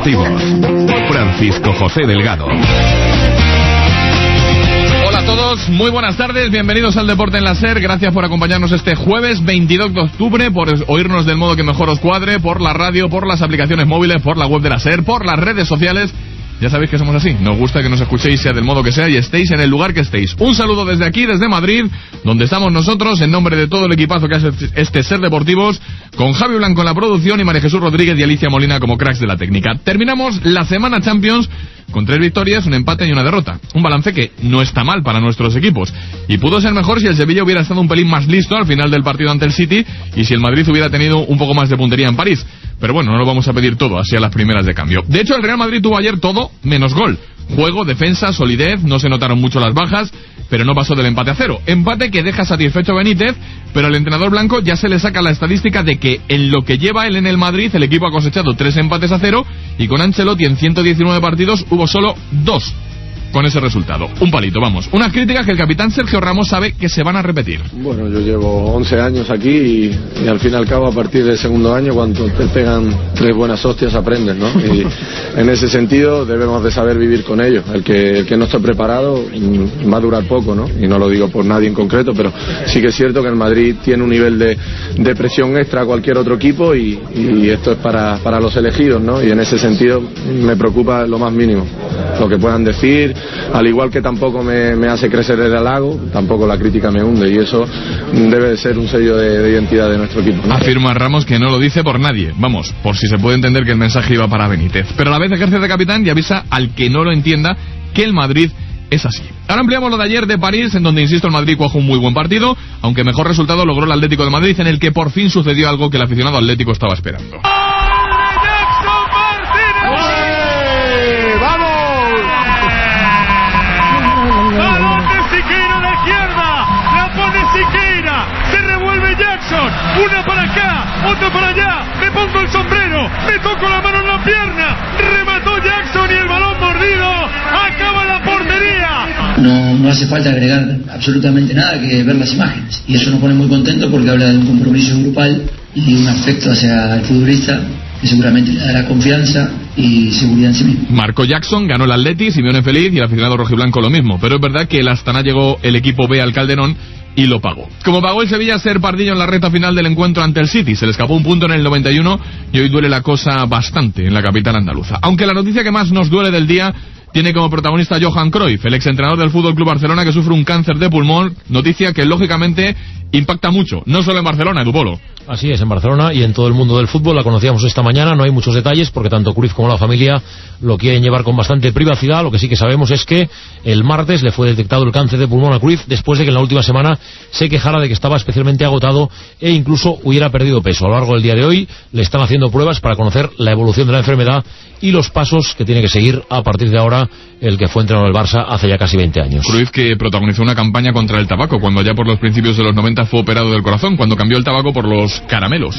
deportivos. Francisco José Delgado. Hola a todos, muy buenas tardes, bienvenidos al Deporte en la SER, gracias por acompañarnos este jueves 22 de octubre, por oírnos del modo que mejor os cuadre, por la radio, por las aplicaciones móviles, por la web de la SER, por las redes sociales. Ya sabéis que somos así, nos gusta que nos escuchéis sea del modo que sea y estéis en el lugar que estéis. Un saludo desde aquí, desde Madrid, donde estamos nosotros, en nombre de todo el equipazo que hace este SER Deportivos, con Javi Blanco en la producción y María Jesús Rodríguez y Alicia Molina como cracks de la técnica. Terminamos la semana Champions con 3 victorias, un empate y una derrota. Un balance que no está mal para nuestros equipos. Y pudo ser mejor si el Sevilla hubiera estado un pelín más listo al final del partido ante el City y si el Madrid hubiera tenido un poco más de puntería en París. Pero bueno, no lo vamos a pedir todo así a las primeras de cambio. De hecho, el Real Madrid tuvo ayer todo menos gol. Juego, defensa, solidez, no se notaron mucho las bajas, pero no pasó del empate a 0. Empate que deja satisfecho a Benítez, pero al entrenador blanco ya se le saca la estadística de que en lo que lleva él en el Madrid, el equipo ha cosechado 3 empates a 0 y con Ancelotti en 119 partidos hubo solo 2 con ese resultado. Un palito, vamos. Unas críticas que el capitán Sergio Ramos sabe que se van a repetir. Bueno, yo llevo 11 años aquí y al fin y al cabo a partir del segundo año cuando te pegan 3 buenas hostias aprendes, ¿no? Y en ese sentido debemos de saber vivir con ello. El que no esté preparado va a durar poco, ¿no? Y no lo digo por nadie en concreto, pero sí que es cierto que el Madrid tiene un nivel de presión extra a cualquier otro equipo y esto es para los elegidos, ¿no? Y en ese sentido me preocupa lo más mínimo lo que puedan decir. Al igual que tampoco me hace crecer el halago, tampoco la crítica me hunde y eso debe de ser un sello de identidad de nuestro equipo, ¿no? Afirma Ramos que no lo dice por nadie, vamos, por si se puede entender que el mensaje iba para Benítez. Pero a la vez ejerce de capitán y avisa al que no lo entienda que el Madrid es así. Ahora ampliamos lo de ayer de París, en donde, insisto, el Madrid cuajó un muy buen partido, aunque mejor resultado logró el Atlético de Madrid, en el que por fin sucedió algo que el aficionado atlético estaba esperando. Una para acá, otra para allá, me pongo el sombrero, me toco la mano en la pierna, remató Jackson y el balón mordido, acaba la portería. No hace falta agregar absolutamente nada que ver las imágenes y eso nos pone muy contentos porque habla de un compromiso grupal y un afecto hacia el futbolista que seguramente le dará confianza y seguridad en sí mismo. Marcó Jackson, ganó el Atleti, Simeone feliz y el aficionado rojiblanco lo mismo, pero es verdad que el Astana llegó el equipo B al Calderón y lo pagó. Como pagó el Sevilla ser pardillo en la recta final del encuentro ante el City, se le escapó un punto en el 91 y hoy duele la cosa bastante en la capital andaluza. Aunque la noticia que más nos duele del día tiene como protagonista Johan Cruyff, el exentrenador del Fútbol Club Barcelona que sufre un cáncer de pulmón, noticia que lógicamente impacta mucho, no solo en Barcelona, Edu Polo. Así es, en Barcelona y en todo el mundo del fútbol. La conocíamos esta mañana, no hay muchos detalles porque tanto Cruyff como la familia lo quieren llevar con bastante privacidad. Lo que sí que sabemos es que el martes le fue detectado el cáncer de pulmón a Cruyff después de que en la última semana se quejara de que estaba especialmente agotado e incluso hubiera perdido peso. A lo largo del día de hoy le están haciendo pruebas para conocer la evolución de la enfermedad y los pasos que tiene que seguir a partir de ahora el que fue entrenador del Barça hace ya casi 20 años. Cruyff, que protagonizó una campaña contra el tabaco cuando ya por los principios de los 90 fue operado del corazón, cuando cambió el tabaco por los caramelos.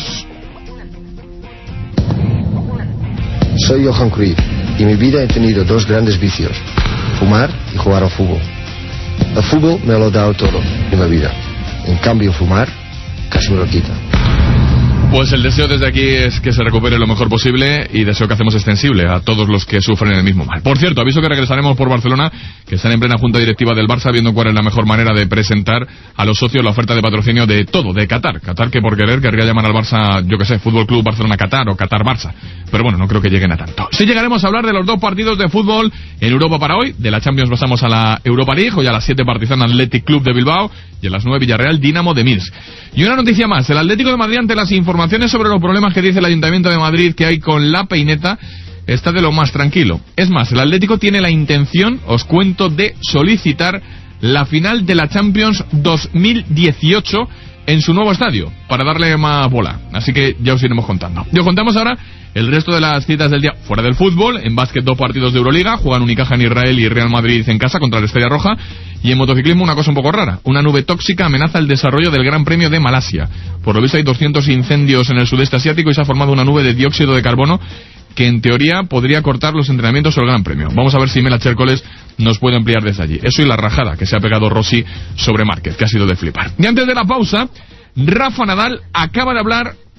Soy Johan Cruyff y en mi vida he tenido 2 grandes vicios: fumar y jugar al fútbol. El fútbol me lo ha dado todo en la vida, en cambio fumar casi me lo quita. Pues el deseo desde aquí es que se recupere lo mejor posible y deseo que hacemos extensible a todos los que sufren el mismo mal. Por cierto, aviso que regresaremos por Barcelona, que están en plena junta directiva del Barça viendo cuál es la mejor manera de presentar a los socios la oferta de patrocinio de todo, de Qatar. Qatar que por querer querría llamar al Barça, yo que sé, Fútbol Club Barcelona Qatar o Qatar Barça. Pero bueno, no creo que lleguen a tanto. Sí llegaremos a hablar de los 2 partidos de fútbol en Europa para hoy. De la Champions pasamos a la Europa League, hoy a las 7 Partizan Athletic Club de Bilbao y a las 9 Villarreal Dinamo de Minsk. Y una noticia más, el Atlético de Madrid, ante las informaciones sobre los problemas que dice el Ayuntamiento de Madrid que hay con la peineta, está de lo más tranquilo. Es más, el Atlético tiene la intención, os cuento, de solicitar la final de la Champions 2018 en su nuevo estadio, para darle más bola. Así que ya os iremos contando. Y os contamos ahora el resto de las citas del día fuera del fútbol. En básquet, 2 partidos de Euroliga, juegan Unicaja en Israel y Real Madrid en casa contra la Estrella Roja. Y en motociclismo una cosa un poco rara, una nube tóxica amenaza el desarrollo del Gran Premio de Malasia. Por lo visto hay 200 incendios en el sudeste asiático y se ha formado una nube de dióxido de carbono que en teoría podría cortar los entrenamientos del Gran Premio. Vamos a ver si Mela Chércoles nos puede ampliar desde allí. Eso y la rajada que se ha pegado Rossi sobre Márquez, que ha sido de flipar. Y antes de la pausa, Rafa Nadal acaba de hablar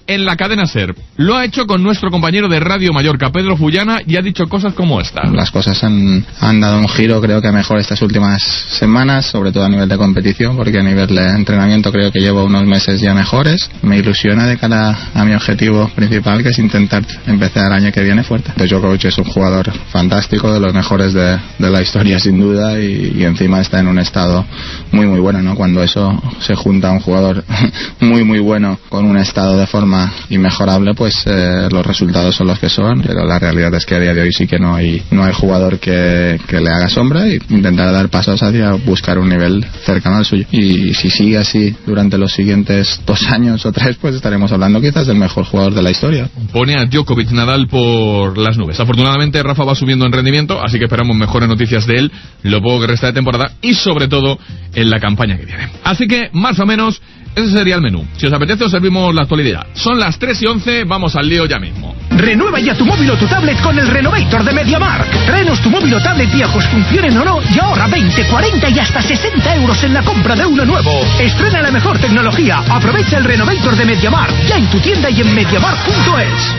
en la cadena SER. Lo ha hecho con nuestro compañero de Radio Mallorca, Pedro Fullana, y ha dicho cosas como esta. Las cosas han dado un giro, creo que mejor estas últimas semanas, sobre todo a nivel de competición, porque a nivel de entrenamiento creo que llevo unos meses ya mejores. Me ilusiona de cara a mi objetivo principal, que es intentar empezar el año que viene fuerte. Djokovic es un jugador fantástico, de los mejores de la historia sin duda, y encima está en un estado muy muy bueno, ¿no? Cuando eso se junta a un jugador muy muy bueno con un estado de forma inmejorable, pues los resultados son los que son, pero la realidad es que a día de hoy sí que no hay jugador que le haga sombra, y intentará dar pasos hacia buscar un nivel cercano al suyo. Y si sigue así durante los siguientes 2 años o 3, pues estaremos hablando quizás del mejor jugador de la historia. Pone a Djokovic Nadal por las nubes. Afortunadamente Rafa va subiendo en rendimiento, así que esperamos mejores noticias de él lo poco que resta de temporada y sobre todo en la campaña que viene. Así que más o menos ese sería el menú. Si os apetece os servimos la actualidad. Son las 3:11, vamos al lío ya mismo. Renueva ya tu móvil o tu tablet con el Renovator de MediaMarkt. Tráenos tu móvil o tablet viejos, funcionen o no, y ahorra 20, 40 y hasta 60 euros en la compra de uno nuevo. Estrena la mejor tecnología. Aprovecha el Renovator de MediaMarkt ya en tu tienda y en MediaMarkt.es.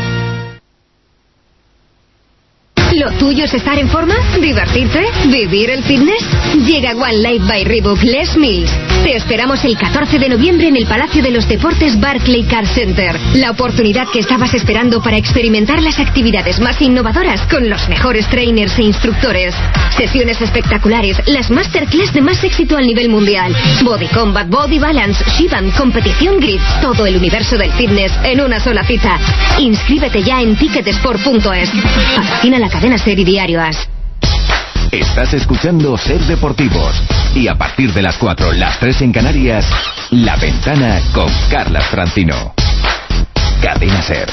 ¿Lo tuyo es estar en forma? ¿Divertirte? ¿Vivir el fitness? Llega One Life by Reebok Les Mills. Te esperamos el 14 de noviembre en el Palacio de los Deportes Barclaycard Center. La oportunidad que estabas esperando para experimentar las actividades más innovadoras con los mejores trainers e instructores. Sesiones espectaculares, las masterclass de más éxito a nivel mundial. Body Combat, Body Balance, Shivan, competición Grid. Todo el universo del fitness en una sola cita. Inscríbete ya en ticketsport.es. Patrocina la cadena SER y Diario As. Estás escuchando SER Deportivos. Y a partir de las 4, las 3 en Canarias, La Ventana con Carlas Francino. Cadena SER.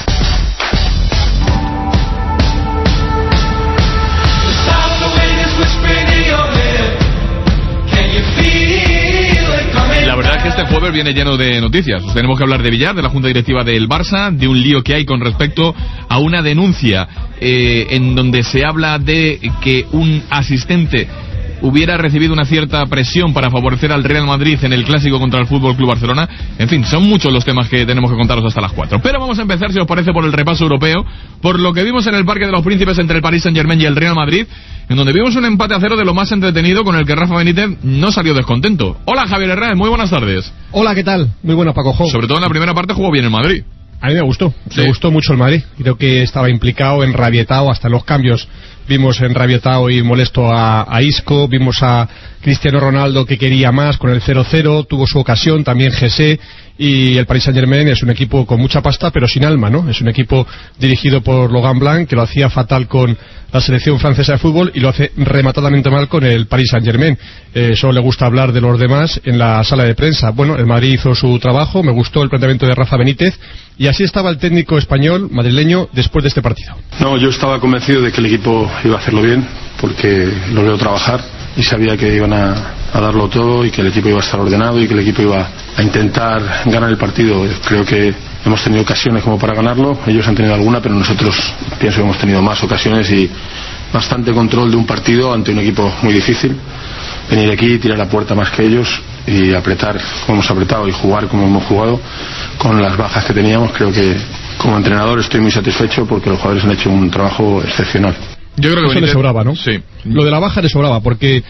La verdad es que este jueves viene lleno de noticias. Tenemos que hablar de Villar, de la Junta Directiva del Barça, de un lío que hay con respecto a una denuncia en donde se habla de que un asistente hubiera recibido una cierta presión para favorecer al Real Madrid en el clásico contra el Fútbol Club Barcelona. En fin, son muchos los temas que tenemos que contaros hasta las 4. Pero vamos a empezar, si os parece, por el repaso europeo, por lo que vimos en el Parque de los Príncipes entre el Paris Saint-Germain y el Real Madrid, en donde vimos un empate a 0 de lo más entretenido, con el que Rafa Benítez no salió descontento. Hola, Javier Herrera, muy buenas tardes. Hola, ¿qué tal? Muy buenas, Paco Jo. Sobre todo en la primera parte jugó bien el Madrid. A mí me gustó, sí. Me gustó mucho el Madrid. Creo que estaba implicado, enrabietado, hasta los cambios. Vimos enrabietado y molesto a Isco, vimos a Cristiano Ronaldo que quería más con el 0-0, tuvo su ocasión, también Jesse, y el Paris Saint-Germain es un equipo con mucha pasta pero sin alma, ¿no? Es un equipo dirigido por Laurent Blanc, que lo hacía fatal con la selección francesa de fútbol y lo hace rematadamente mal con el Paris Saint-Germain. Solo le gusta hablar de los demás en la sala de prensa. Bueno, el Madrid hizo su trabajo, me gustó el planteamiento de Rafa Benítez, y así estaba el técnico español madrileño después de este partido. No, yo estaba convencido de que el equipo iba a hacerlo bien, porque lo veo trabajar y sabía que iban a darlo todo y que el equipo iba a estar ordenado y que el equipo iba a intentar ganar el partido. Creo que hemos tenido ocasiones como para ganarlo, ellos han tenido alguna, pero nosotros pienso que hemos tenido más ocasiones y bastante control de un partido ante un equipo muy difícil. Venir aquí, tirar la puerta más que ellos y apretar como hemos apretado y jugar como hemos jugado con las bajas que teníamos. Creo que como entrenador estoy muy satisfecho porque los jugadores han hecho un trabajo excepcional. Yo creo que eso le sobraba, ¿no? Sí. Lo de la baja le sobraba, porque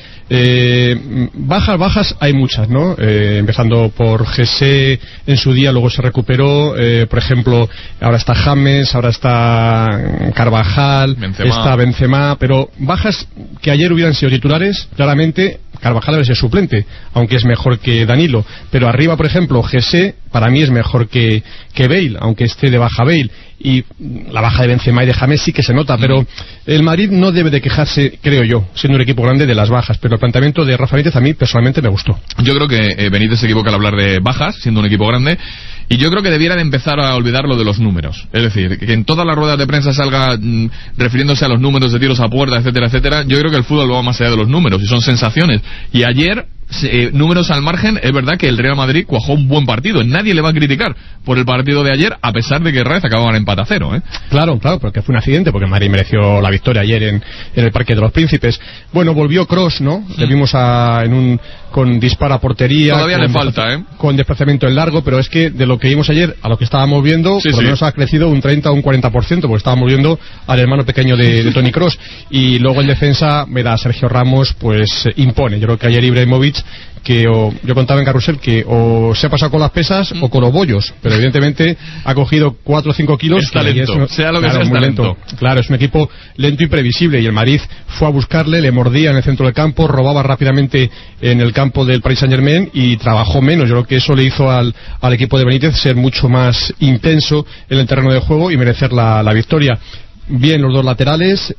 bajas hay muchas, ¿no? Empezando por Jesse en su día, luego se recuperó, por ejemplo, ahora está James, ahora está Carvajal, está Benzema, pero bajas que ayer hubieran sido titulares, claramente Carvajal debe ser suplente, aunque es mejor que Danilo, pero arriba, por ejemplo, Jesse para mí es mejor que Bale, aunque esté de baja Bale, y la baja de Benzema y de James sí que se nota, pero el Madrid no debe de quejarse, creo yo, siendo un equipo grande, de las bajas, pero el planteamiento de Rafa Benítez a mí personalmente me gustó. Yo creo que Benítez se equivoca al hablar de bajas, siendo un equipo grande, y yo creo que debiera de empezar a olvidar lo de los números. Es decir, que en todas las ruedas de prensa salga refiriéndose a los números de tiros a puerta, etcétera, etcétera. Yo creo que el fútbol va más allá de los números, y son sensaciones. Y ayer números al margen, es verdad que el Real Madrid cuajó un buen partido. Nadie le va a criticar por el partido de ayer, a pesar de que Rez acababan empate a 0, ¿eh? Claro, porque fue un accidente, porque el Madrid mereció la victoria ayer en el Parque de los Príncipes. Bueno, volvió Kroos, ¿no? Le vimos con disparo a portería. Todavía le falta, ¿eh? Con desplazamiento en largo, pero es que de lo que vimos ayer a lo que estábamos viendo, por lo menos ha crecido un 30 o un 40%, porque estábamos viendo al hermano pequeño de Toni Kroos. Y luego en defensa, Sergio Ramos, pues impone. Yo creo que ayer Ibrahimovic, yo contaba en Carrusel que o se ha pasado con las pesas o con los bollos, pero evidentemente ha cogido 4 o 5 kilos. Es talento, sea lo que sea, es talento. Lento. Claro, es un equipo lento y previsible, y el Madrid fue a buscarle, le mordía en el centro del campo, robaba rápidamente en el campo del Paris Saint-Germain y trabajó menos. Yo creo que eso le hizo al equipo de Benítez ser mucho más intenso en el terreno de juego y merecer la victoria. Bien los dos laterales,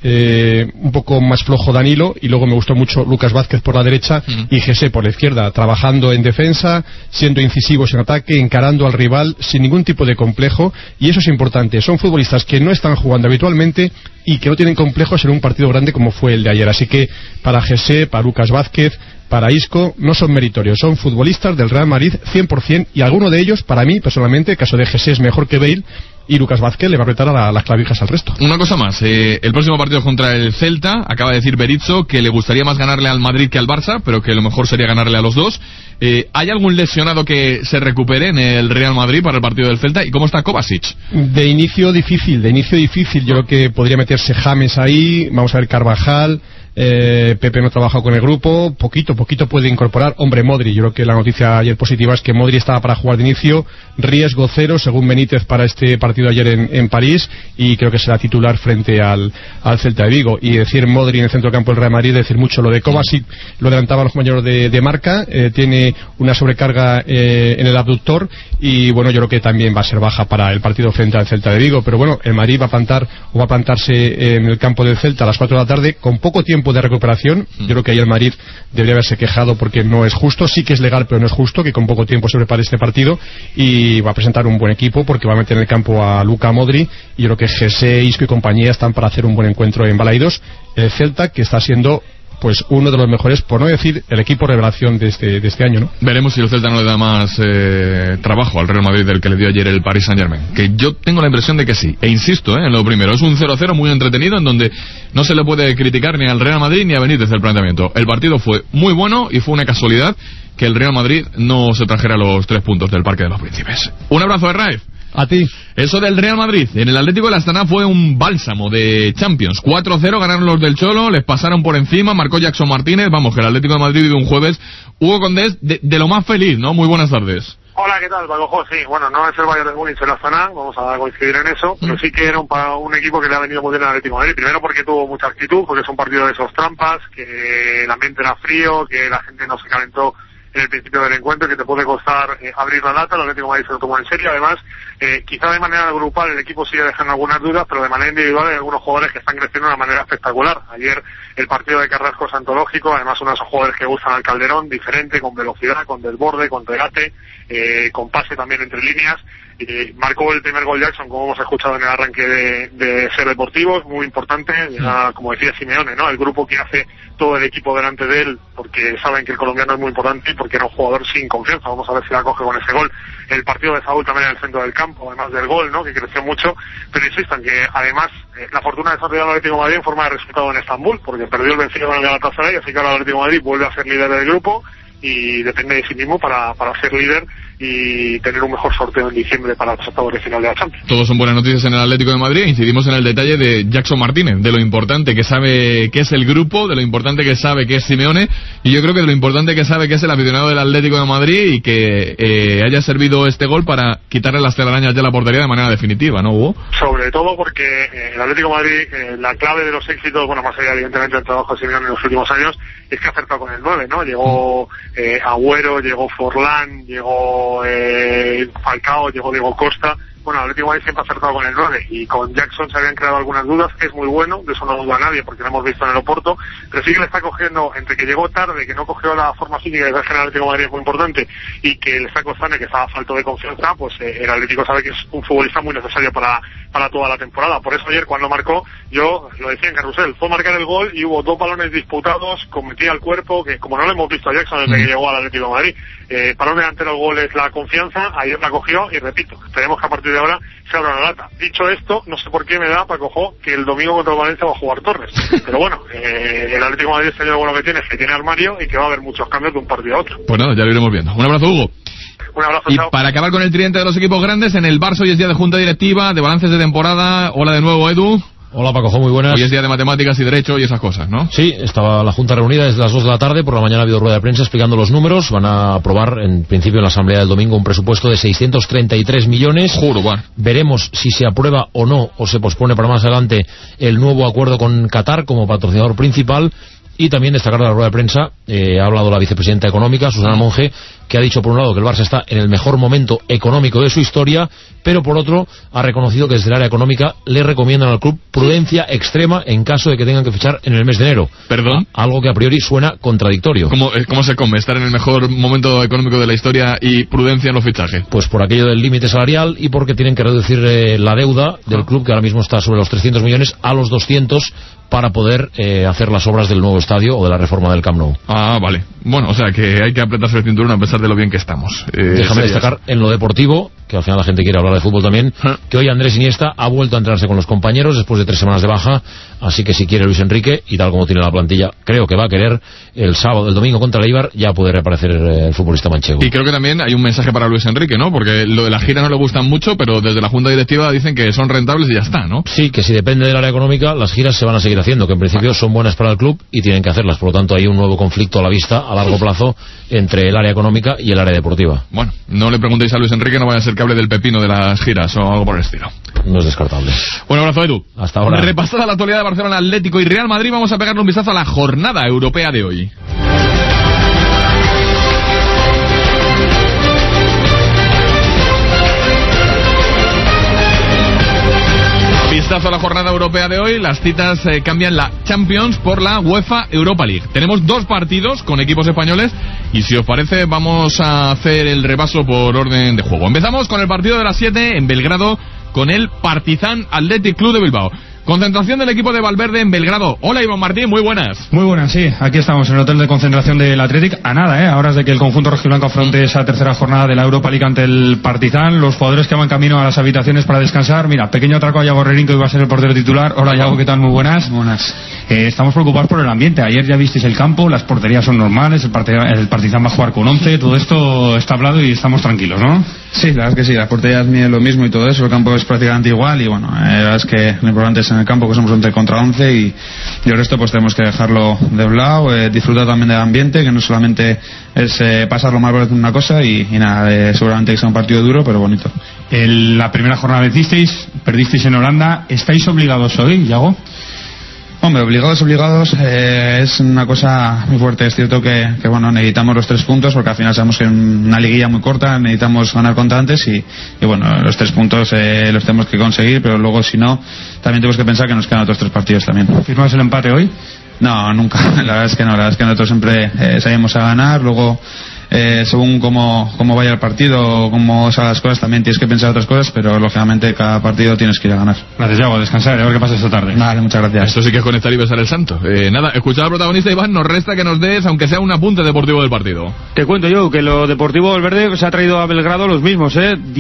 un poco más flojo Danilo, y luego me gustó mucho Lucas Vázquez por la derecha y Jesse por la izquierda, trabajando en defensa, siendo incisivos en ataque, encarando al rival sin ningún tipo de complejo, y eso es importante. Son futbolistas que no están jugando habitualmente y que no tienen complejos en un partido grande como fue el de ayer. Así que para Jesse, para Lucas Vázquez, para Isco, no son meritorios, son futbolistas del Real Madrid 100%, y alguno de ellos, para mí personalmente, el caso de Jesse es mejor que Bale, y Lucas Vázquez le va a apretar a las clavijas al resto. Una cosa más, el próximo partido contra el Celta, acaba de decir Berizzo que le gustaría más ganarle al Madrid que al Barça, pero que lo mejor sería ganarle a los dos. ¿Hay algún lesionado que se recupere en el Real Madrid para el partido del Celta? ¿Y cómo está Kovacic? De inicio difícil. Yo creo que podría meterse James ahí, vamos a ver Carvajal. Pepe no ha trabajado con el grupo, poquito puede incorporar. Hombre, Modri, yo creo que la noticia ayer positiva es que Modri estaba para jugar de inicio, riesgo cero según Benítez para este partido ayer en París, y creo que será titular frente al Celta de Vigo. Y decir Modri en el centro del campo del Real Madrid, decir mucho. Lo de Kovacic lo adelantaban los compañeros de marca, tiene una sobrecarga en el abductor, y bueno, yo creo que también va a ser baja para el partido frente al Celta de Vigo. Pero bueno, el Madrid va a plantarse en el campo del Celta a las 4 de la tarde con poco tiempo de recuperación. Yo creo que ahí el Madrid debería haberse quejado, porque no es justo, sí que es legal, pero no es justo que con poco tiempo se prepare este partido, y va a presentar un buen equipo porque va a meter en el campo a Luka Modri, y yo creo que Jesse, Isco y compañía están para hacer un buen encuentro en Balaidos. El Celta, que está siendo pues uno de los mejores, por no decir el equipo revelación de este año, ¿no? Veremos si el Celta no le da más trabajo al Real Madrid del que le dio ayer el Paris Saint-Germain, que yo tengo la impresión de que sí, e insisto en lo primero, es un 0-0 muy entretenido, en donde no se le puede criticar ni al Real Madrid ni a Benítez el planteamiento. El partido fue muy bueno y fue una casualidad que el Real Madrid no se trajera los 3 puntos del Parque de los Príncipes. Un abrazo de Raif. A ti. Eso del Real Madrid en el Atlético de la Astana fue un bálsamo de Champions. 4-0 ganaron los del Cholo, les pasaron por encima, marcó Jackson Martínez. Vamos, que el Atlético de Madrid vive un jueves. Hugo Condés, de lo más feliz, ¿no? Muy buenas tardes. Hola, ¿qué tal, Paco? Sí, bueno, no es el Bayern de Múnich en la Astana, vamos a coincidir en eso, pero sí que era un equipo que le ha venido muy bien al Atlético de Madrid. Primero porque tuvo mucha actitud, porque es un partido de esos trampas, que el ambiente era frío, que la gente no se calentó en el principio del encuentro, que te puede costar abrir la lata. El Atlético de Madrid se lo tomó en serio. Además, quizá de manera grupal el equipo sigue dejando algunas dudas, pero de manera individual hay algunos jugadores que están creciendo de una manera espectacular. Ayer el partido de Carrasco es antológico, además uno de esos jugadores que gustan al Calderón, diferente, con velocidad, con desborde, con regate, con pase también entre líneas. Marcó el primer gol Jackson, como hemos escuchado en el arranque de Ser Deportivos, muy importante, como decía Simeone, ¿no? El grupo que hace todo el equipo delante de él, porque saben que el colombiano es muy importante y porque era un jugador sin confianza. Vamos a ver si la coge con ese gol. El partido de Saúl también en el centro del campo, además del gol, ¿no? Que creció mucho, pero insistan que además la fortuna de desarrollar el Atlético de Madrid en forma de resultado en Estambul, porque perdió el vencido con el Galatasaray, así que ahora el Atlético de Madrid vuelve a ser líder del grupo y depende de sí mismo para ser líder y tener un mejor sorteo en diciembre para los octavos de final de la Champions. Todos son buenas noticias en el Atlético de Madrid. Incidimos en el detalle de Jackson Martínez, de lo importante que sabe que es el grupo, de lo importante que sabe que es Simeone, y yo creo que de lo importante que sabe que es el aficionado del Atlético de Madrid, y que haya servido este gol para quitarle las telarañas ya a la portería de manera definitiva, ¿no, Hugo? Sobre todo porque el Atlético de Madrid, la clave de los éxitos, bueno, más allá evidentemente del trabajo de Simeone en los últimos años, es que ha acertado con el 9, ¿no? Llegó Agüero, llegó Forlán, llegó Falcao, llegó Diego Costa, bueno, el Atlético de Madrid siempre ha acertado con el 9 y con Jackson se habían creado algunas dudas. Es muy bueno, de eso no duda nadie porque lo hemos visto en el Oporto, pero sí que le está cogiendo, entre que llegó tarde, que no cogió la forma física que el Atlético de Madrid es muy importante, y que le está costando, que estaba falto de confianza, pues el Atlético sabe que es un futbolista muy necesario para toda la temporada. Por eso ayer cuando marcó, yo lo decía en Carrusel, fue marcar el gol y hubo 2 balones disputados, cometía al cuerpo, que como no le hemos visto a Jackson desde que llegó al Atlético de Madrid, para un delantero el gol es la confianza, ayer la cogió y repito, esperemos que a partir de ahora se abra la lata. Dicho esto, no sé por qué me da Paco Jo que el domingo contra el Valencia va a jugar Torres, pero bueno, el Atlético de Madrid este año bueno que tiene es que tiene armario y que va a haber muchos cambios de un partido a otro. Pues nada, ya lo iremos viendo. Un abrazo, Hugo. Un abrazo, y chao. Para acabar con el tridente de los equipos grandes, en el Barça hoy es día de junta directiva, de balances de temporada. Hola de nuevo, Edu. Hola Paco, muy buenas. Hoy es día de matemáticas y derecho y esas cosas, ¿no? Sí, estaba la Junta reunida desde las 2 de la tarde, por la mañana ha habido rueda de prensa explicando los números, van a aprobar en principio en la asamblea del domingo un presupuesto de 633 millones. Juro, bueno. Veremos si se aprueba o no, o se pospone para más adelante el nuevo acuerdo con Qatar como patrocinador principal. Y también destacar de la rueda de prensa, ha hablado la vicepresidenta económica, Susana Monge, que ha dicho por un lado que el Barça está en el mejor momento económico de su historia, pero por otro ha reconocido que desde el área económica le recomiendan al club prudencia extrema en caso de que tengan que fichar en el mes de enero. ¿Perdón? Algo que a priori suena contradictorio. ¿Cómo se come estar en el mejor momento económico de la historia y prudencia en los fichajes? Pues por aquello del límite salarial y porque tienen que reducir la deuda del club, que ahora mismo está sobre los 300 millones, a los 200 para poder hacer las obras del nuevo estadio o de la reforma del Camp Nou. Ah, vale. Bueno, o sea que hay que apretarse el cinturón a pesar de lo bien que estamos. Déjame destacar en lo deportivo, que al final la gente quiere hablar de fútbol también, que hoy Andrés Iniesta ha vuelto a entrenarse con los compañeros después de 3 semanas de baja, así que si quiere Luis Enrique, y tal como tiene la plantilla, creo que va a querer, el domingo contra el Eibar ya puede reaparecer el futbolista manchego. Y creo que también hay un mensaje para Luis Enrique, ¿no? Porque lo de la gira no le gustan mucho, pero desde la junta directiva dicen que son rentables y ya está, ¿no? Sí, que si depende del área económica, las giras se van a seguir haciendo, que en principio son buenas para el club y tienen que hacerlas, por lo tanto hay un nuevo conflicto a la vista, a largo plazo, entre el área económica y el área deportiva. Bueno, no le preguntéis a Luis Enrique, no vaya a ser que hable del pepino de las giras o algo por el estilo. No es descartable. Un abrazo, Edu. Hasta ahora. Repasada la actualidad de Barcelona, Atlético y Real Madrid, vamos a pegarle un vistazo a la jornada europea de hoy. Vistazo a la jornada europea de hoy. Las citas cambian la Champions por la UEFA Europa League. Tenemos 2 partidos con equipos españoles y si os parece vamos a hacer el repaso por orden de juego. Empezamos con el partido de las 7 en Belgrado con el Partizan Athletic Club de Bilbao. Concentración del equipo de Valverde en Belgrado. Hola Iván Martín, muy buenas. Muy buenas, sí. Aquí estamos en el hotel de concentración del Athletic. A nada, a horas de que el conjunto rojiblanco afronte esa tercera jornada de la Europa League ante el Partizan. Los jugadores que van camino a las habitaciones para descansar. Mira, pequeño atraco a Yago Rerín, que iba a ser el portero titular. Hola Yago, ¿qué tal? Muy buenas. Buenas. Estamos preocupados por el ambiente. Ayer ya visteis el campo, las porterías son normales, el Partizan va a jugar con 11. Todo esto está hablado y estamos tranquilos, ¿no? Sí, la verdad es que sí, las porterías miden lo mismo y todo eso, el campo es prácticamente igual y bueno, la verdad es que lo importante es en el campo que somos 11 contra 11 y el resto pues tenemos que dejarlo de un lado, disfrutar también del ambiente, que no solamente es pasarlo mal por una cosa y nada, seguramente que sea un partido duro pero bonito. La primera jornada vencisteis, perdisteis en Holanda, ¿estáis obligados hoy, Yago? Hombre, obligados es una cosa muy fuerte. Es cierto que bueno, necesitamos los 3 puntos porque al final sabemos que en una liguilla muy corta necesitamos ganar contra antes y bueno, los 3 puntos los tenemos que conseguir, pero luego si no, también tenemos que pensar que nos quedan otros 3 partidos también. ¿Firmas el empate hoy? No, nunca. La verdad es que no, la verdad es que nosotros siempre salimos a ganar, luego según cómo vaya el partido, cómo salgan las cosas, también tienes que pensar otras cosas, pero lógicamente cada partido tienes que ir a ganar. Gracias, Yago, descansar, a ver qué pasa esta tarde. Vale, muchas gracias. Esto sí que es conectar y besar el santo. Nada, escuchar al protagonista Iván, nos resta que nos des, aunque sea un apunte deportivo del partido. Te cuento yo que lo deportivo Valverde se ha traído a Belgrado los mismos,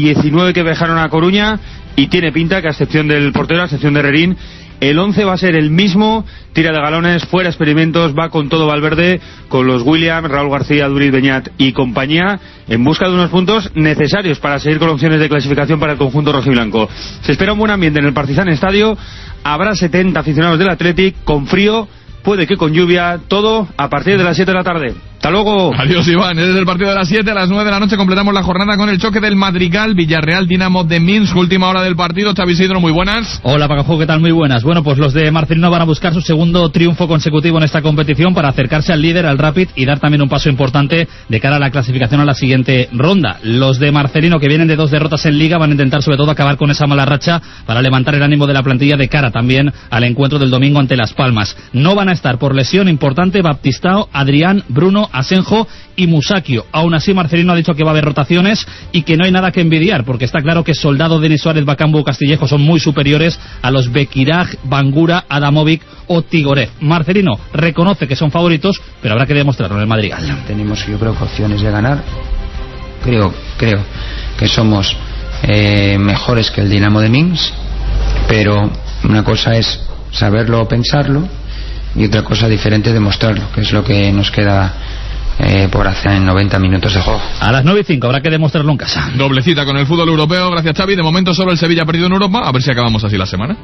19 que viajaron a Coruña y tiene pinta que a excepción del portero, a excepción de Rerín, el 11 va a ser el mismo, tira de galones, fuera experimentos, va con todo Valverde, con los Williams, Raúl García, Duriz, Beñat y compañía, en busca de unos puntos necesarios para seguir con opciones de clasificación para el conjunto rojiblanco. Se espera un buen ambiente en el Partizan Estadio, habrá 70 aficionados del Athletic, con frío, puede que con lluvia, todo a partir de las 7 de la tarde. Hasta luego. Adiós, Iván. Es el partido de las 7, a las 9 de la noche completamos la jornada con el choque del Madrigal, Villarreal, Dinamo de Minsk, última hora del partido. Xavi Isidro, muy buenas. Hola, Paco, ¿qué tal? Muy buenas. Bueno, pues los de Marcelino van a buscar su segundo triunfo consecutivo en esta competición para acercarse al líder, al Rapid, y dar también un paso importante de cara a la clasificación a la siguiente ronda. Los de Marcelino, que vienen de 2 derrotas en Liga, van a intentar sobre todo acabar con esa mala racha para levantar el ánimo de la plantilla de cara también al encuentro del domingo ante Las Palmas. No van a estar por lesión importante Baptistao, Adrián, Bruno, Asenjo y Musakio. Aún así, Marcelino ha dicho que va a haber rotaciones y que no hay nada que envidiar, porque está claro que Soldado, Denis Suárez, Bacambu, Castillejo son muy superiores a los Bekiraj, Bangura, Adamovic o Tigorev. Marcelino reconoce que son favoritos, pero habrá que demostrarlo en el Madrigal. Tenemos, yo creo, opciones de ganar. Creo que somos mejores que el Dinamo de Minsk, pero una cosa es saberlo o pensarlo y otra cosa diferente demostrarlo, que es lo que nos queda por hacer en 90 minutos de juego. A las 9:05 habrá que demostrarlo en casa. Doblecita con el fútbol europeo, gracias Xavi. De momento solo el Sevilla ha perdido en Europa, a ver si acabamos así la semana.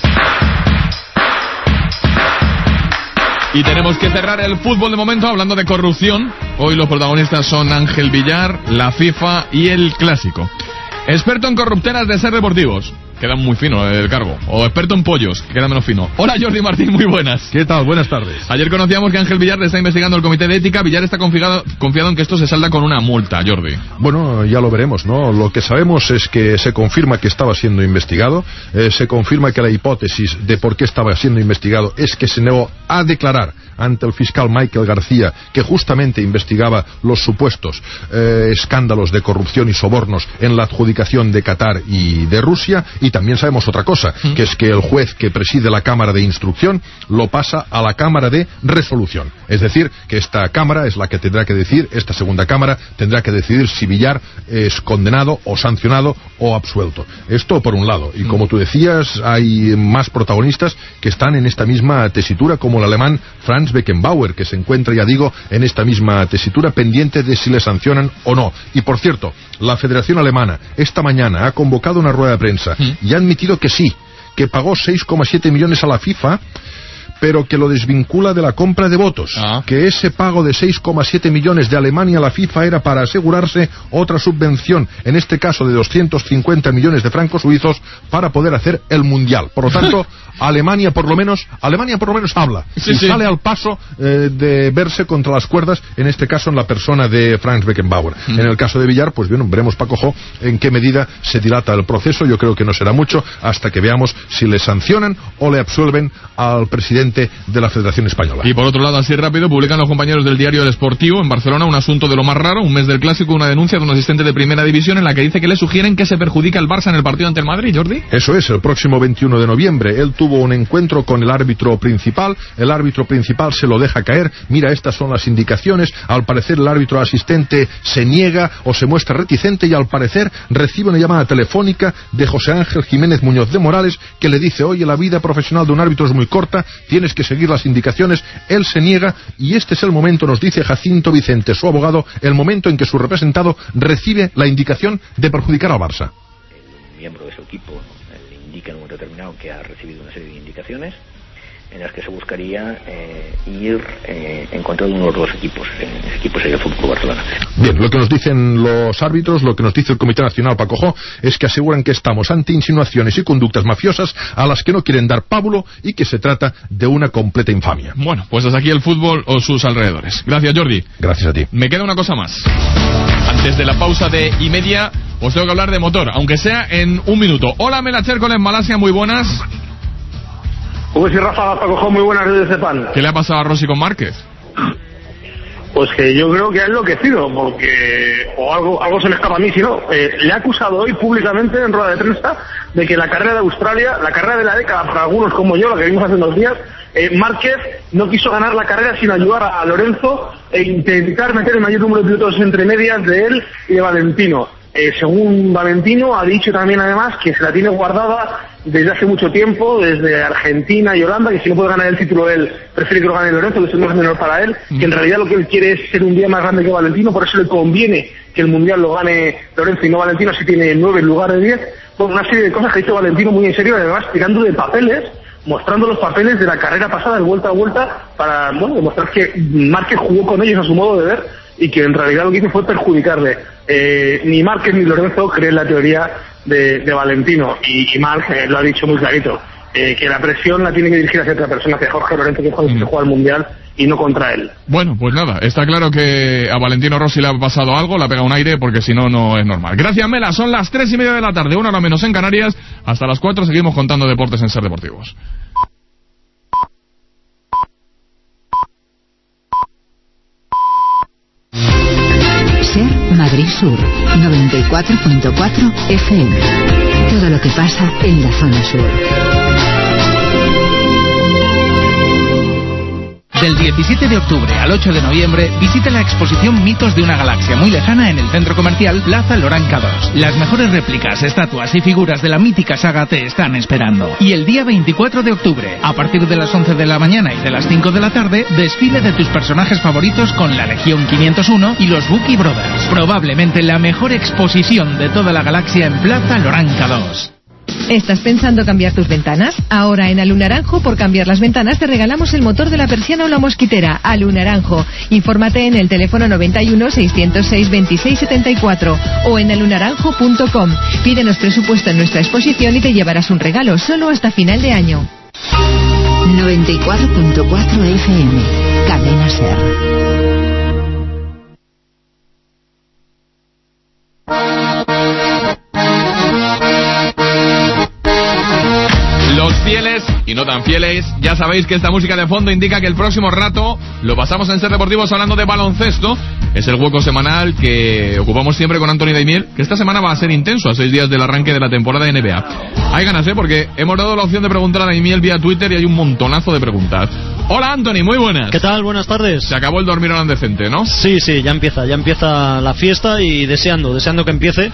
Y tenemos que cerrar el fútbol de momento hablando de corrupción. Hoy los protagonistas son Ángel Villar, la FIFA y el Clásico. Experto en corrupteras de Ser Deportivos. Queda muy fino el cargo. O experto en pollos, que queda menos fino. Hola Jordi Martín, muy buenas. ¿Qué tal? Buenas tardes. Ayer conocíamos que Ángel Villar le está investigando el Comité de Ética. Villar está confiado en que esto se salda con una multa, Jordi. Bueno, ya lo veremos, ¿no? Lo que sabemos es que se confirma que estaba siendo investigado. Se confirma que la hipótesis de por qué estaba siendo investigado es que se negó a declarar ante el fiscal Michael García, que justamente investigaba los supuestos escándalos de corrupción y sobornos en la adjudicación de Qatar y de Rusia. Y también sabemos otra cosa, que es que el juez que preside la Cámara de Instrucción lo pasa a la Cámara de Resolución. Es decir, que esta Cámara es la que tendrá que decidir, esta segunda Cámara tendrá que decidir si Villar es condenado o sancionado o absuelto. Esto por un lado. Y como tú decías, hay más protagonistas que están en esta misma tesitura, como el alemán Franz Beckenbauer, que se encuentra, ya digo, en esta misma tesitura, pendiente de si le sancionan o no. Y por cierto, la Federación Alemana esta mañana ha convocado una rueda de prensa y ha admitido que sí, que pagó 6,7 millones a la FIFA, pero que lo desvincula de la compra de votos, que ese pago de 6,7 millones de Alemania a la FIFA era para asegurarse otra subvención, en este caso de 250 millones de francos suizos, para poder hacer el Mundial. Por lo tanto, Alemania por lo menos habla, sale al paso de verse contra las cuerdas, en este caso en la persona de Franz Beckenbauer. En el caso de Villar, pues bien, veremos, Paco, en qué medida se dilata el proceso. Yo creo que no será mucho hasta que veamos si le sancionan o le absuelven al presidente de la Federación Española. Y por otro lado, así rápido, publican los compañeros del diario El Sportivo en Barcelona un asunto de lo más raro, un mes del Clásico, una denuncia de un asistente de Primera División en la que dice que le sugieren que se perjudica al Barça en el partido ante el Madrid, Jordi. Eso es, el próximo 21 de noviembre. Él tuvo un encuentro con el árbitro principal se lo deja caer, mira, estas son las indicaciones. Al parecer el árbitro asistente se niega o se muestra reticente y al parecer recibe una llamada telefónica de José Ángel Jiménez Muñoz de Morales, que le dice: oye, la vida profesional de un árbitro es muy corta, tienes que seguir las indicaciones. Él se niega y este es el momento, nos dice Jacinto Vicente, su abogado, el momento en que su representado recibe la indicación de perjudicar al Barça. El miembro de su equipo le indica en un momento determinado que ha recibido una serie de indicaciones en las que se buscaría ir en contra de uno de los dos equipos. Ese equipo sería el Fútbol Barcelona. Bien, lo que nos dicen los árbitros, lo que nos dice el Comité Nacional, Paco, es que aseguran que estamos ante insinuaciones y conductas mafiosas a las que no quieren dar pábulo y que se trata de una completa infamia. Bueno, pues hasta aquí el fútbol o sus alrededores. Gracias, Jordi. Gracias a ti. Me queda una cosa más. Antes de la pausa de y media, os tengo que hablar de motor, aunque sea en un minuto. Hola, Melacher con en Malasia, muy buenas. Pues sí, Rafa, Paco, muy buenas desde Sepan. ¿Qué le ha pasado a Rossi con Márquez? Pues que yo creo que ha enloquecido, porque o algo se me escapa a mí, si no, le ha acusado hoy públicamente en rueda de prensa de que la carrera de Australia, la carrera de la década para algunos como yo, la que vimos hace unos días, Márquez no quiso ganar la carrera sino ayudar a Lorenzo e intentar meter el mayor número de pilotos entre medias de él y de Valentino. Según Valentino, ha dicho también además que se la tiene guardada desde hace mucho tiempo, desde Argentina y Holanda, que si no puede ganar el título él, prefiere que lo gane Lorenzo, que es más menor para él, que en realidad lo que él quiere es ser un día más grande que Valentino, por eso le conviene que el Mundial lo gane Lorenzo y no Valentino, si tiene 9 en lugar de 10. Bueno, una serie de cosas que ha dicho Valentino muy en serio, además tirando de papeles, mostrando los papeles de la carrera pasada de vuelta a vuelta para, bueno, demostrar que Márquez jugó con ellos a su modo de ver y que en realidad lo que hizo fue perjudicarle. Ni Márquez ni Lorenzo creen la teoría de Valentino, y Marc lo ha dicho muy clarito, que la presión la tiene que dirigir hacia otra persona, hacia Jorge Lorenzo, que juega el Mundial, y no contra él. Bueno, pues nada, está claro que a Valentino Rossi le ha pasado algo, le ha pegado un aire, porque si no, no es normal. Gracias, Mela, son las 3:30 de la tarde, 1 hora menos en Canarias, hasta las 4 seguimos contando deportes en Ser Deportivos. Ser Madrid Sur, 94.4 FM. Todo lo que pasa en la zona sur. Del 17 de octubre al 8 de noviembre, visita la exposición Mitos de una galaxia muy lejana en el centro comercial Plaza Loranca 2. Las mejores réplicas, estatuas y figuras de la mítica saga te están esperando. Y el día 24 de octubre, a partir de las 11 de la mañana y de las 5 de la tarde, desfile de tus personajes favoritos con la Legión 501 y los Bucky Brothers. Probablemente la mejor exposición de toda la galaxia en Plaza Loranca 2. ¿Estás pensando cambiar tus ventanas? Ahora en Alunaranjo, por cambiar las ventanas, te regalamos el motor de la persiana o la mosquitera. Alunaranjo. Infórmate en el teléfono 91 606 26 74 o en alunaranjo.com. Pídenos presupuesto en nuestra exposición y te llevarás un regalo solo hasta final de año. 94.4 FM. Cadena Ser. Los fieles y no tan fieles, ya sabéis que esta música de fondo indica que el próximo rato lo pasamos en Ser Deportivos hablando de baloncesto. Es el hueco semanal que ocupamos siempre con Anthony Daimiel, que esta semana va a ser intenso, a 6 días del arranque de la temporada de NBA. Hay ganas, porque hemos dado la opción de preguntar a Daimiel vía Twitter y hay un montonazo de preguntas. Hola Anthony, muy buenas. ¿Qué tal? Buenas tardes. Se acabó el dormir decente, ¿no? Sí, ya empieza la fiesta y deseando que empiece,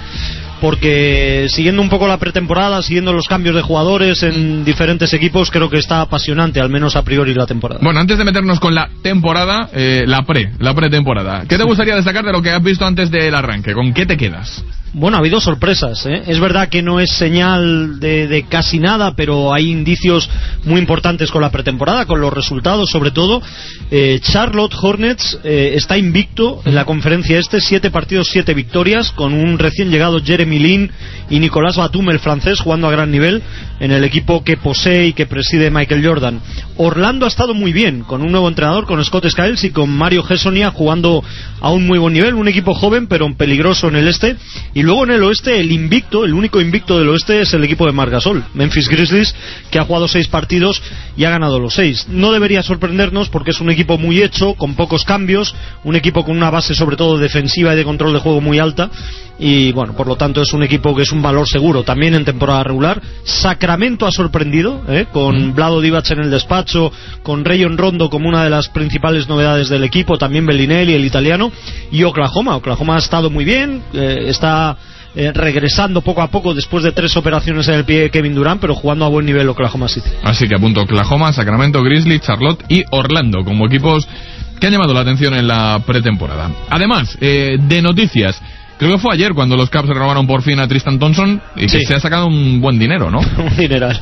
porque siguiendo un poco la pretemporada, siguiendo los cambios de jugadores en diferentes equipos, creo que está apasionante, al menos a priori, la temporada. Bueno, antes de meternos con la temporada, la pretemporada, ¿qué te gustaría destacar de lo que has visto antes del arranque? ¿Con qué te quedas? Bueno, ha habido sorpresas, ¿eh? Es verdad que no es señal de casi nada, pero hay indicios muy importantes con la pretemporada, con los resultados sobre todo. Charlotte Hornets está invicto en la conferencia 7 partidos, 7 victorias, con un recién llegado Jeremy Lin y Nicolas Batum, el francés, jugando a gran nivel en el equipo que posee y que preside Michael Jordan. Orlando ha estado muy bien, con un nuevo entrenador, con Scott Skiles y con Mario Hezonja, jugando a un muy buen nivel, un equipo joven pero peligroso en el este. Y luego en el oeste, el único invicto del oeste es el equipo de Marc Gasol, Memphis Grizzlies, que ha jugado 6 partidos y ha ganado los 6. No debería sorprendernos porque es un equipo muy hecho, con pocos cambios, un equipo con una base sobre todo defensiva y de control de juego muy alta, y bueno, por lo tanto es un equipo que es un valor seguro también en temporada regular. Sacramento ha sorprendido, con Vlado Divac en el despacho, con Rayon Rondo como una de las principales novedades del equipo, también Bellinelli, el italiano, y Oklahoma ha estado muy bien, está regresando poco a poco después de 3 operaciones en el pie de Kevin Durant, pero jugando a buen nivel Oklahoma City. Así que apunto Oklahoma, Sacramento, Grizzlies, Charlotte y Orlando como equipos que han llamado la atención en la pretemporada. Además, de noticias, creo que fue ayer cuando los Cavs renovaron por fin a Tristan Thompson y que se ha sacado un buen dinero, ¿no? Un dineral.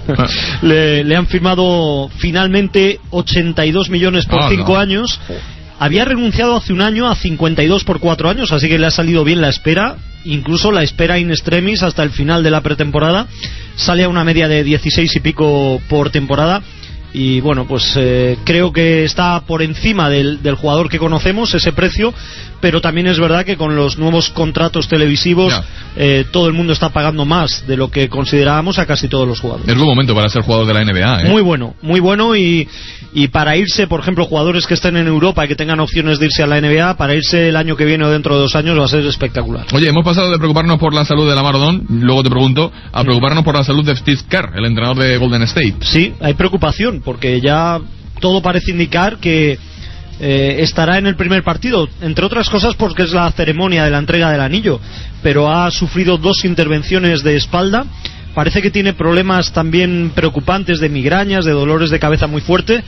Le han firmado finalmente 82 millones por 5 años. Había renunciado hace un año a 52 por 4 años, así que le ha salido bien la espera, incluso la espera in extremis hasta el final de la pretemporada. Sale a una media de 16 y pico por temporada. Y bueno, pues creo que está por encima del jugador que conocemos, ese precio, pero también es verdad que con los nuevos contratos televisivos todo el mundo está pagando más de lo que considerábamos a casi todos los jugadores. Es buen momento para ser jugador de la NBA, Muy bueno y para irse, por ejemplo, jugadores que estén en Europa y que tengan opciones de irse a la NBA, para irse el año que viene o dentro de 2 años va a ser espectacular. Oye, hemos pasado de preocuparnos por la salud de Lamar Odom, luego te pregunto, a preocuparnos por la salud de Steve Kerr, el entrenador de Golden State. Sí, hay preocupación, porque ya todo parece indicar que estará en el primer partido, entre otras cosas porque es la ceremonia de la entrega del anillo, pero ha sufrido 2 intervenciones de espalda. Parece que tiene problemas también preocupantes de migrañas, de dolores de cabeza muy fuertes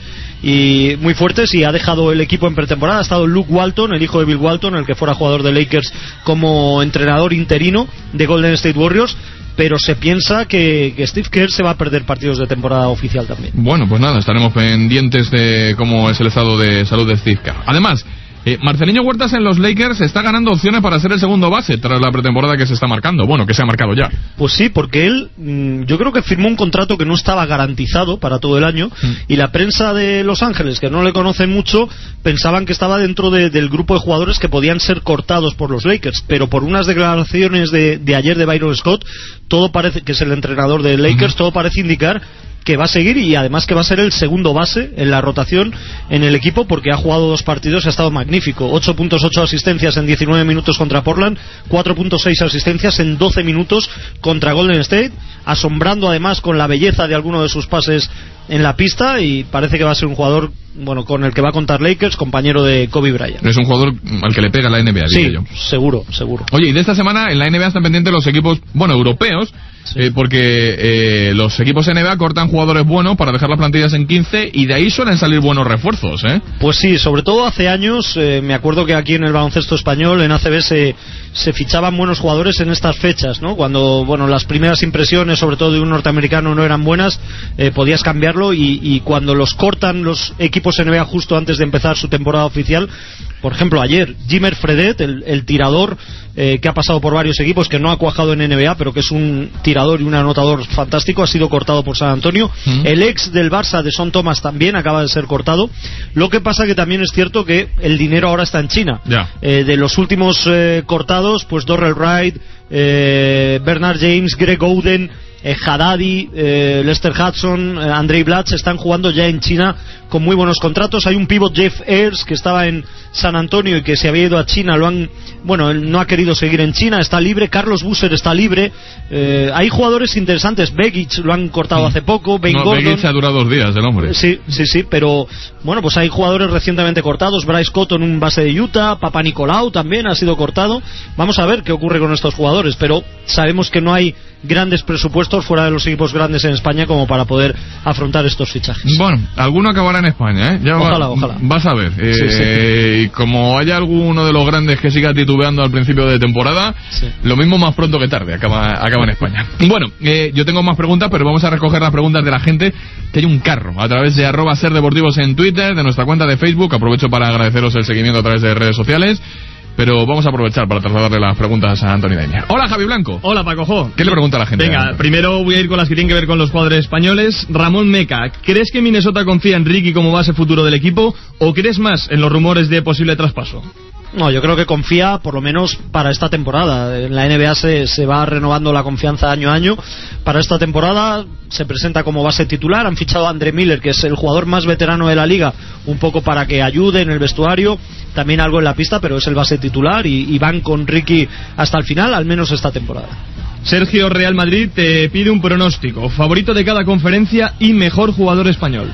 y ha dejado el equipo en pretemporada. Ha estado Luke Walton, el hijo de Bill Walton, el que fuera jugador de Lakers, como entrenador interino de Golden State Warriors. pero se piensa que Steve Kerr se va a perder partidos de temporada oficial también. Bueno, pues nada, estaremos pendientes de cómo es el estado de salud de Steve Kerr. Además, Marceliño Huertas en los Lakers está ganando opciones para ser el segundo base tras la pretemporada que se está marcando. Bueno, que se ha marcado ya. Pues sí, porque él yo creo que firmó un contrato que no estaba garantizado para todo el año y la prensa de Los Ángeles, que no le conocen mucho, pensaban que estaba dentro del grupo de jugadores que podían ser cortados por los Lakers, pero por unas declaraciones de ayer de Byron Scott, todo parece, que es el entrenador de Lakers, todo parece indicar que va a seguir y además que va a ser el segundo base en la rotación en el equipo, porque ha jugado 2 partidos y ha estado magnífico. 8.8 asistencias en 19 minutos contra Portland, 4.6 asistencias en 12 minutos contra Golden State, asombrando además con la belleza de alguno de sus pases en la pista, y parece que va a ser un jugador, bueno, con el que va a contar Lakers, compañero de Kobe Bryant. Es un jugador al que le pega la NBA, sí, diría yo. Seguro. Oye, y de esta semana en la NBA están pendientes los equipos, bueno, europeos, porque los equipos NBA cortan jugadores buenos para dejar las plantillas en 15 y de ahí suelen salir buenos refuerzos, ¿eh? Pues sí, sobre todo hace años, me acuerdo que aquí en el baloncesto español, en ACB, se fichaban buenos jugadores en estas fechas, ¿no? Cuando, bueno, las primeras impresiones, sobre todo de un norteamericano, no eran buenas, podías cambiarlo, y cuando los cortan los equipos NBA justo antes de empezar su temporada oficial, por ejemplo ayer, Jimmer Fredette, el tirador que ha pasado por varios equipos, que no ha cuajado en NBA, pero que es un tirador y un anotador fantástico, ha sido cortado por San Antonio. El ex del Barça, de Son Thomas, también acaba de ser cortado. Lo que pasa que también es cierto que el dinero ahora está en China. De los últimos cortados, pues Dorrell Wright, Bernard James, Greg Oden, Haddadi, Lester Hudson, Andrei Blatch están jugando ya en China con muy buenos contratos. Hay un pívot, Jeff Ayers, que estaba en San Antonio y que se había ido a China, él no ha querido seguir en China, está libre. Carlos Boozer está libre. Hay jugadores interesantes. Begic lo han cortado hace poco. Gordon. Begic ha durado 2 días, el hombre. Sí, pero bueno, pues hay jugadores recientemente cortados. Bryce Cotton, un base de Utah. Papa Nicolau también ha sido cortado. Vamos a ver qué ocurre con estos jugadores, pero sabemos que no hay grandes presupuestos fuera de los equipos grandes en España como para poder afrontar estos fichajes. Bueno, alguno acabará en España, ¿eh? Ya ojalá. Vas a ver. Y como haya alguno de los grandes que siga titubeando al principio de temporada, lo mismo más pronto que tarde acaba en España. Bueno, yo tengo más preguntas, pero vamos a recoger las preguntas de la gente, que hay un carro a través de @serdeportivos en Twitter, de nuestra cuenta de Facebook. Aprovecho para agradeceros el seguimiento a través de redes sociales, pero vamos a aprovechar para trasladarle las preguntas a Antonio Daimiel. Hola, Javi Blanco. Hola, Paco Jo. ¿Qué le pregunta a la gente? Venga, primero voy a ir con las que tienen que ver con los jugadores españoles. Ramón Meca, ¿crees que Minnesota confía en Ricky como base futuro del equipo o crees más en los rumores de posible traspaso? No, yo creo que confía, por lo menos para esta temporada. En la NBA se va renovando la confianza año a año. Para esta temporada se presenta como base titular. Han fichado a Andre Miller, que es el jugador más veterano de la liga, un poco para que ayude en el vestuario, también algo en la pista, pero es el base titular y van con Ricky hasta el final, al menos esta temporada. Sergio, Real Madrid te pide un pronóstico. Favorito de cada conferencia y mejor jugador español.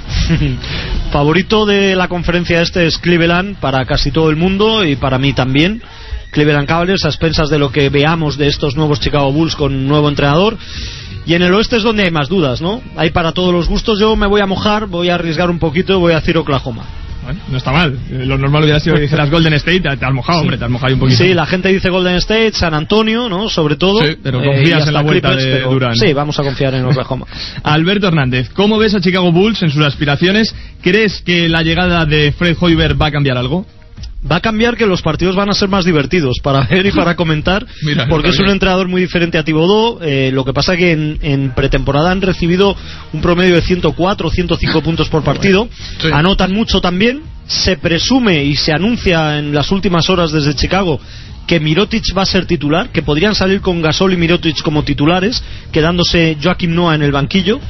Favorito de la conferencia es Cleveland para casi todo el mundo y para mí también. Cleveland Cavaliers, a expensas de lo que veamos de estos nuevos Chicago Bulls con un nuevo entrenador. Y en el oeste es donde hay más dudas, ¿no? Hay para todos los gustos. Yo me voy a mojar, voy a arriesgar un poquito y voy a decir Oklahoma. Bueno, no está mal. Lo normal hubiera sido que dijeras Golden State. Te has mojado, hombre, te has mojado un poquito. Sí, la gente dice Golden State, San Antonio, ¿no? Sobre todo. Sí, pero confías en la vuelta Clippers, de Durant. Sí, vamos a confiar en Oklahoma. Alberto Hernández, ¿cómo ves a Chicago Bulls en sus aspiraciones? ¿Crees que la llegada de Fred Hoiberg va a cambiar algo? Va a cambiar, que los partidos van a ser más divertidos para ver y para comentar. Porque es un entrenador muy diferente a Thibodeau. Lo que pasa que en pretemporada han recibido un promedio de 104 o 105 puntos por partido. Sí. Anotan mucho también. Se presume y se anuncia en las últimas horas desde Chicago que Mirotic va a ser titular, que podrían salir con Gasol y Mirotic como titulares, quedándose Joakim Noah en el banquillo.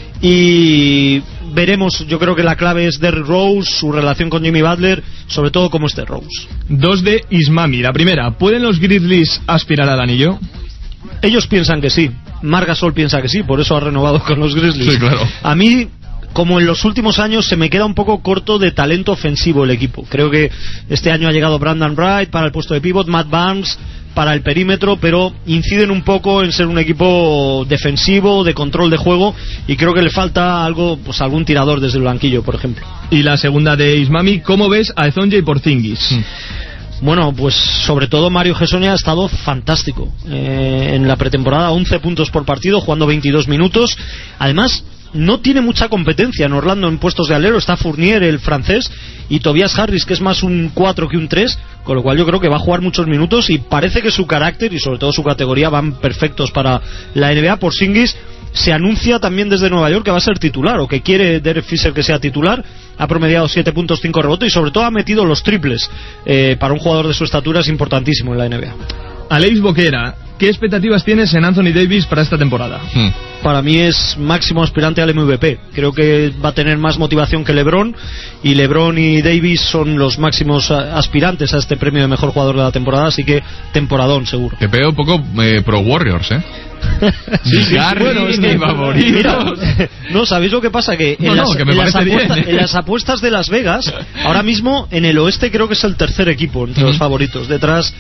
Y veremos, yo creo que la clave es Derrick Rose, su relación con Jimmy Butler, sobre todo cómo esté Rose. 2 de Ismami. La primera, ¿pueden los Grizzlies aspirar al anillo? Ellos piensan que sí. Marc Gasol piensa que sí, por eso ha renovado con los Grizzlies. Sí, claro. A mí, como en los últimos años, se me queda un poco corto de talento ofensivo el equipo. Creo que este año ha llegado Brandon Wright para el puesto de pivot, Matt Barnes para el perímetro, pero inciden un poco en ser un equipo defensivo, de control de juego, y creo que le falta algo, pues algún tirador desde el banquillo, por ejemplo. Y la segunda de Ismami, ¿cómo ves a Ezonja y Porzingis? Bueno, pues sobre todo Mario Gessonia ha estado fantástico en la pretemporada, 11 puntos por partido, jugando 22 minutos. Además, no tiene mucha competencia en Orlando en puestos de alero. Está Fournier, el francés, y Tobias Harris, que es más un 4 que un 3, con lo cual yo creo que va a jugar muchos minutos, y parece que su carácter y sobre todo su categoría van perfectos para la NBA. Porzingis se anuncia también desde Nueva York que va a ser titular, o que quiere Derek Fisher que sea titular. Ha promediado 7 puntos, 5 rebotes, y sobre todo ha metido los triples. Para un jugador de su estatura es importantísimo en la NBA. Aleix Boquera, ¿qué expectativas tienes en Anthony Davis para esta temporada? Para mí es máximo aspirante al MVP. Creo que va a tener más motivación que LeBron, y LeBron y Davis son los máximos aspirantes a este premio de mejor jugador de la temporada, así que temporadón seguro. Te pego un poco pro Warriors, Sí, bueno, es que mira, no, ¿sabéis lo que pasa? Que en las apuestas de Las Vegas, ahora mismo en el oeste creo que es el tercer equipo entre los favoritos, detrás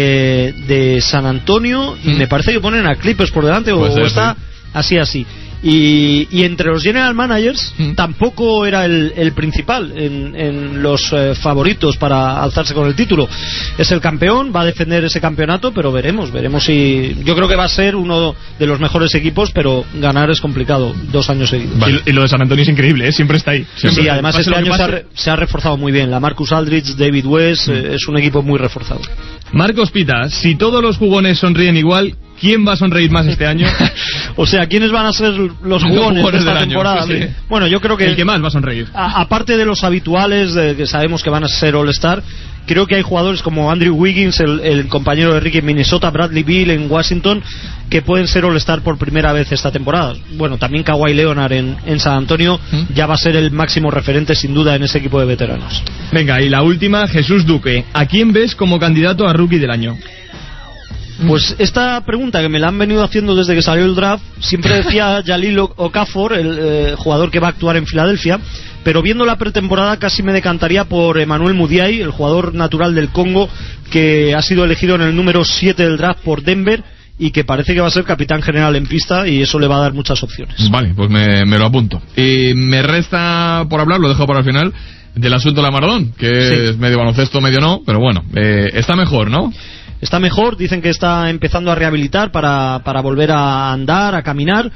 de San Antonio, y me parece que ponen a Clippers por delante, o está así. Y entre los general managers tampoco era el principal en los favoritos para alzarse con el título. Es el campeón, va a defender ese campeonato, pero veremos si... Yo creo que va a ser uno de los mejores equipos, pero ganar es complicado 2 años seguidos. Vale. Y lo de San Antonio es increíble, siempre está ahí. Sí, además este año se ha reforzado muy bien. La Marcus Aldridge, David West, es un equipo muy reforzado. Marcos Pita, si todos los jugones sonríen igual, ¿quién va a sonreír más este año? O sea, ¿quiénes van a ser los jugones de esta temporada? Sí. Bueno, yo creo que el que más va a sonreír. Aparte de los habituales, que sabemos que van a ser All-Star, creo que hay jugadores como Andrew Wiggins, el compañero de Ricky en Minnesota, Bradley Beal en Washington, que pueden ser All-Star por primera vez esta temporada. Bueno, también Kawhi Leonard en San Antonio ya va a ser el máximo referente sin duda en ese equipo de veteranos. Venga, y la última, Jesús Duque, ¿a quién ves como candidato a Rookie del Año? Pues esta pregunta que me la han venido haciendo desde que salió el draft, siempre decía Jalil Okafor, el jugador que va a actuar en Filadelfia, pero viendo la pretemporada casi me decantaría por Emmanuel Mudiay, el jugador natural del Congo, que ha sido elegido en el número 7 del draft por Denver, y que parece que va a ser capitán general en pista, y eso le va a dar muchas opciones. Vale, pues me lo apunto. Y me resta por hablar, lo dejo para el final, del asunto de la Maradón, que es medio baloncesto, medio no, pero bueno, está mejor, ¿no? Está mejor, dicen que está empezando a rehabilitar para volver a andar, a caminar.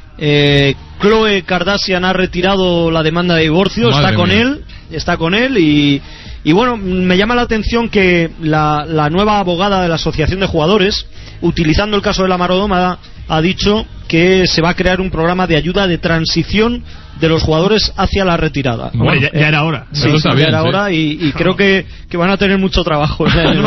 Khloe Kardashian ha retirado la demanda de divorcio, está con él y bueno, me llama la atención que la nueva abogada de la Asociación de Jugadores, utilizando el caso de la Maradona, ha dicho que se va a crear un programa de ayuda de transición de los jugadores hacia la retirada. Bueno, ya era hora. Sí, ya era hora, y creo que van a tener mucho trabajo.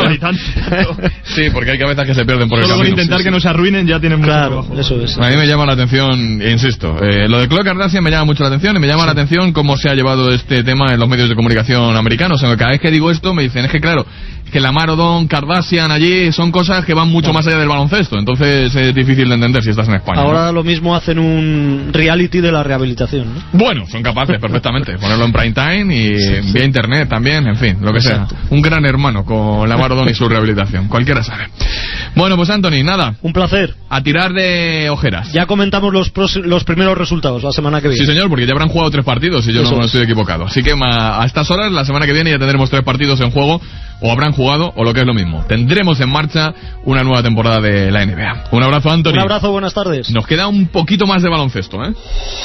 Sí, porque hay cabezas que se pierden por el camino. Solo con intentar que no se arruinen ya tienen mucho trabajo. Eso es. A mí me llama la atención, insisto, lo de Khloe Kardashian me llama mucho la atención, y me llama la atención cómo se ha llevado este tema en los medios de comunicación americanos. O sea, cada vez que digo esto me dicen, es que claro, que la Maradona, Kardashian allí son cosas que van mucho más allá del baloncesto, entonces es difícil de entender si estás en España. Ahora lo mismo hacen un reality de la rehabilitación, ¿no? Bueno, son capaces perfectamente, ponerlo en prime time y vía internet también, en fin, lo que sea. Un gran hermano con la Maradona y su rehabilitación, cualquiera sabe. Bueno, pues Anthony, nada. Un placer. A tirar de ojeras. Ya comentamos los primeros resultados la semana que viene. Sí, señor, porque ya habrán jugado 3 partidos, si yo no estoy equivocado. Así que a estas horas, la semana que viene, ya tendremos 3 partidos en juego, o habrán jugado, o lo que es lo mismo. Tendremos en marcha una nueva temporada de la NBA. Un abrazo, Anthony. Un abrazo, buenas tardes. Nos queda un poquito más de baloncesto, ¿eh?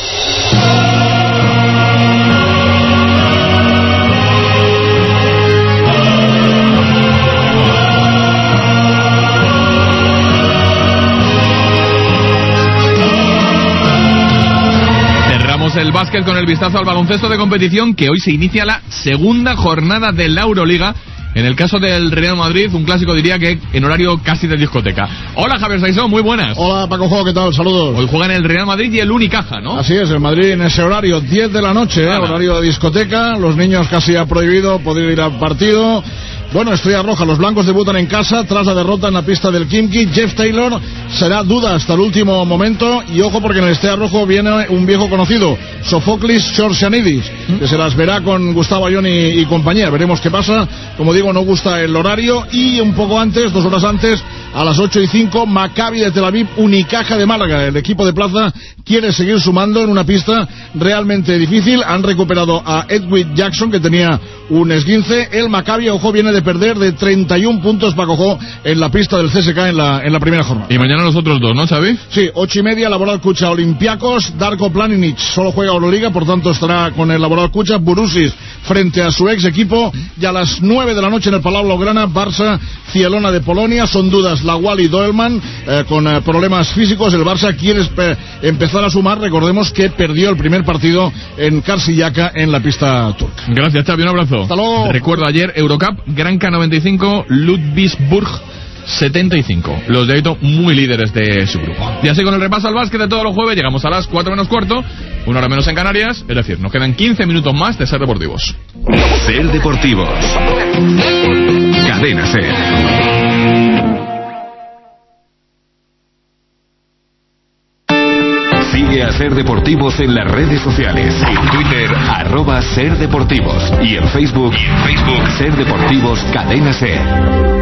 El básquet con el vistazo al baloncesto de competición, que hoy se inicia la segunda jornada de la Euroliga. En el caso del Real Madrid, un clásico diría que en horario casi de discoteca. Hola Javier Saizó, muy buenas. Hola Paco Jo, ¿qué tal? Saludos. Hoy juegan el Real Madrid y el Unicaja, ¿no? Así es, el Madrid en ese horario, 10 de la noche, horario de discoteca. Los niños casi ha prohibido poder ir al partido. Bueno, Estrella Roja, los blancos debutan en casa tras la derrota en la pista del Khimki. Jeff Taylor será duda hasta el último momento, y ojo porque en el Estrella Rojo viene un viejo conocido, Sofoclis Sorsianidis, que se las verá con Gustavo Ayón y compañía. Veremos qué pasa. Como digo, no gusta el horario. Y un poco antes, 2 horas antes, a las 8:05, Maccabi de Tel Aviv, Unicaja de Málaga. El equipo de Plaza quiere seguir sumando en una pista realmente difícil. Han recuperado a Edwin Jackson, que tenía un esguince. El Maccabi, ojo, viene de perder de 31 puntos, Paco Jo, en la pista del CSKA en la primera jornada. Y mañana los otros dos, ¿no, Xavi? Sí, 8:30, Laboral Kucha Olympiacos. Darko Planinic solo juega Euroliga, por tanto estará con el Laboral Kucha. Burusis frente a su ex equipo. Y a las 9 de la noche en el Palau Blaugrana, Barça Cielona de Polonia. Son dudas Lawal y Doelman con problemas físicos. El Barça quiere empezar a sumar. Recordemos que perdió el primer partido en Karsiyaka en la pista turca. Gracias, Xavi, un abrazo. Hasta luego. Recuerdo ayer Eurocup, Granca 95, Ludwigsburg 75. Los de Aito muy líderes de su grupo. Y así con el repaso al básquet de todos los jueves llegamos a las 4 menos cuarto, 1 hora menos en Canarias, es decir, nos quedan 15 minutos más de Ser Deportivos. Ser Deportivos. Cadena Ser. Sigue a Ser Deportivos en las redes sociales. En Twitter, @SerDeportivos. Y en Facebook, Ser Deportivos Cadena Ser.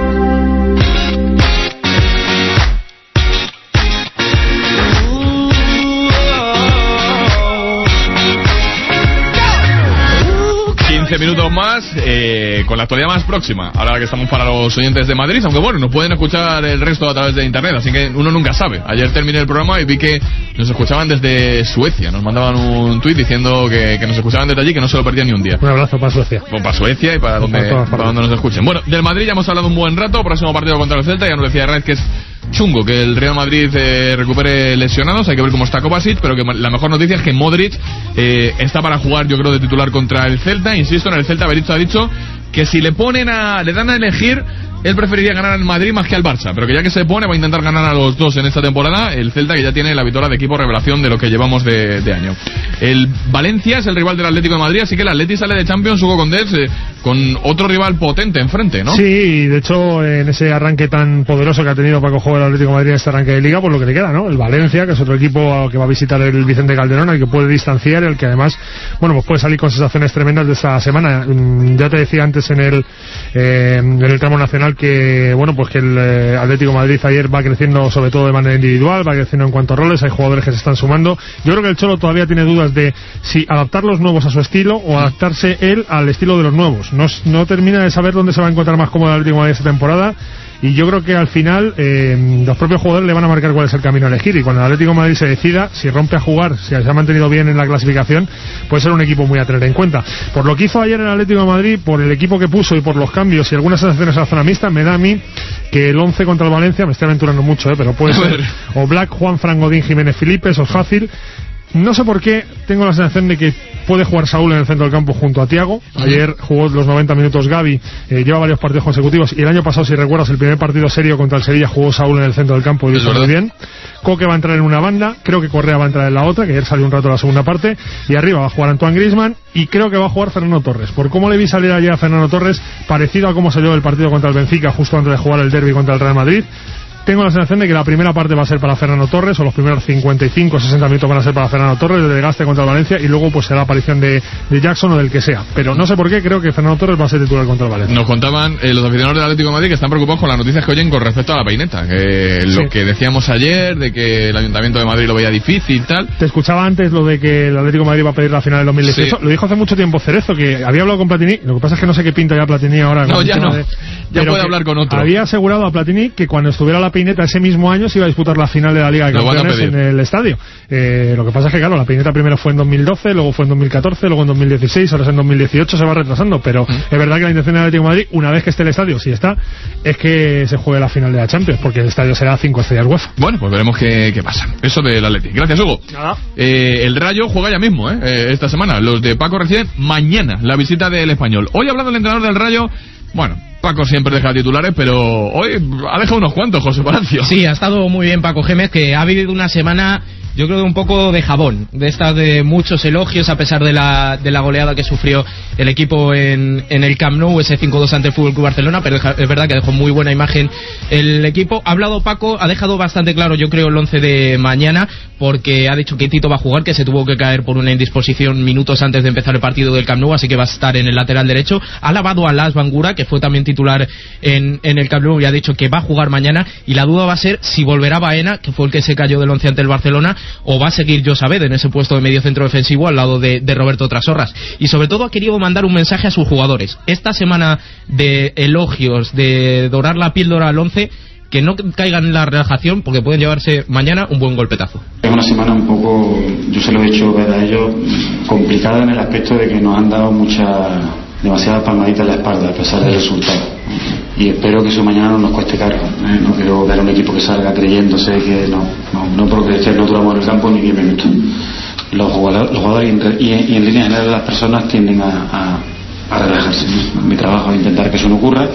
15 minutos más con la actualidad más próxima. Ahora que estamos para los oyentes de Madrid, aunque bueno, nos pueden escuchar el resto a través de internet, así que uno nunca sabe. Ayer terminé el programa y vi que nos escuchaban desde Suecia. Nos mandaban un tuit diciendo que nos escuchaban desde allí, que no se lo perdían ni un día. Un abrazo para Suecia. Bueno, para Suecia y para donde nos escuchen. Bueno, del Madrid ya hemos hablado un buen rato. Próximo partido contra el Celta, ya nos decía Red que es chungo que el Real Madrid recupere lesionados. Hay que ver cómo está Kovacic, pero que la mejor noticia es que Modric está para jugar, yo creo, de titular contra el Celta. Insisto, en el Celta Berizzo ha dicho que si le dan a elegir, él preferiría ganar al Madrid más que al Barça, pero que ya que se pone va a intentar ganar a los dos en esta temporada. El Celta, que ya tiene la victoria de equipo revelación de lo que llevamos de año. El Valencia es el rival del Atlético de Madrid, así que el Atleti sale de Champions, Hugo Condés, con otro rival potente enfrente, ¿no? Sí, y de hecho en ese arranque tan poderoso que ha tenido Paco Jo el Atlético de Madrid en este arranque de Liga, por lo que le queda, ¿no? El Valencia, que es otro equipo que va a visitar el Vicente Calderón, el que puede distanciar, el que además, bueno, pues puede salir con sensaciones tremendas de esta semana. Ya te decía antes en el tramo nacional que, bueno, pues que el Atlético de Madrid ayer va creciendo sobre todo de manera individual, va creciendo en cuanto a roles, hay jugadores que se están sumando. Yo creo que el Cholo todavía tiene dudas de si adaptar los nuevos a su estilo o adaptarse él al estilo de los nuevos. No termina de saber dónde se va a encontrar más cómodo el Atlético de Madrid esta temporada. Y yo creo que al final los propios jugadores le van a marcar cuál es el camino a elegir, y cuando el Atlético de Madrid se decida si rompe a jugar, si se ha mantenido bien en la clasificación, puede ser un equipo muy a tener en cuenta. Por lo que hizo ayer el Atlético de Madrid, por el equipo que puso y por los cambios y algunas sensaciones a la zona mixta, me da a mí que el 11 contra el Valencia, me estoy aventurando mucho, pero puede ser o Black, Juan, Fran, Godín, Jiménez, Felipe, eso es fácil. No sé por qué tengo la sensación de que puede jugar Saúl en el centro del campo junto a Thiago. Ayer jugó los 90 minutos Gavi, lleva varios partidos consecutivos, y el año pasado, si recuerdas, el primer partido serio contra el Sevilla jugó Saúl en el centro del campo y lo hizo muy bien. Coque va a entrar en una banda, creo que Correa va a entrar en la otra, que ayer salió un rato la segunda parte, y arriba va a jugar Antoine Griezmann, y creo que va a jugar Fernando Torres. Por cómo le vi salir ayer a Fernando Torres, parecido a cómo salió el partido contra el Benfica justo antes de jugar el derbi contra el Real Madrid. Tengo la sensación de que la primera parte va a ser para Fernando Torres, o los primeros 55 o 60 minutos van a ser para Fernando Torres, de desgaste contra el Valencia, y luego pues será la aparición de Jackson o del que sea. Pero no sé por qué, creo que Fernando Torres va a ser titular contra el Valencia. Nos contaban los aficionados del Atlético de Madrid que están preocupados con las noticias que oyen con respecto a la peineta, que lo que decíamos ayer, de que el Ayuntamiento de Madrid lo veía difícil y tal. Te escuchaba antes lo de que el Atlético de Madrid va a pedir la final del 2018. Sí. Lo dijo hace mucho tiempo Cerezo, que había hablado con Platini. Lo que pasa es que no sé qué pinta ya Platini ahora. No, ya no. Ya puede hablar con otro. Había asegurado a Platini que cuando estuviera la peineta ese mismo año se iba a disputar la final de la Liga de Campeones en el estadio. Lo que pasa es que, claro, la peineta primero fue en 2012, luego fue en 2014, luego en 2016, ahora es en 2018, se va retrasando. Pero es verdad que la intención del Atlético de Madrid, una vez que esté el estadio, si está, es que se juegue la final de la Champions, porque el estadio será 5 estrellas UEFA. Bueno, pues veremos qué pasa. Eso del Atlético. Gracias, Hugo. Nada. El Rayo juega ya mismo, esta semana. Los de Paco reciben mañana la visita del Español. Hoy ha hablado el entrenador del Rayo. Bueno, Paco siempre deja titulares, pero hoy ha dejado unos cuantos, José Palacio. Sí, ha estado muy bien Paco Gémez, que ha vivido una semana yo creo que un poco de jabón, de estas de muchos elogios a pesar de la goleada que sufrió el equipo en el Camp Nou, ese 5-2 ante el FC Barcelona, pero es verdad que dejó muy buena imagen el equipo. Ha hablado Paco, ha dejado bastante claro, yo creo, el 11 de mañana, porque ha dicho que Tito va a jugar, que se tuvo que caer por una indisposición minutos antes de empezar el partido del Camp Nou, así que va a estar en el lateral derecho. Ha alabado a Las Bangura, que fue también titular en el Camp Nou, y ha dicho que va a jugar mañana, y la duda va a ser si volverá Baena, que fue el que se cayó del 11 ante el Barcelona, o va a seguir Josabed en ese puesto de medio centro defensivo al lado de Roberto Trasorras. Y sobre todo ha querido mandar un mensaje a sus jugadores. Esta semana de elogios, de dorar la píldora al 11, que no caigan en la relajación, porque pueden llevarse mañana un buen golpetazo. Es una semana un poco, yo se lo he hecho ver a ellos, complicada en el aspecto de que nos han dado demasiadas palmaditas en la espalda a pesar del resultado, y espero que eso mañana no nos cueste caro. No quiero ver a un equipo que salga creyéndose que no porque no duramos en el campo ni 10 minutos. Los jugadores y en línea general las personas tienden a relajarse. Mi trabajo es intentar que eso no ocurra,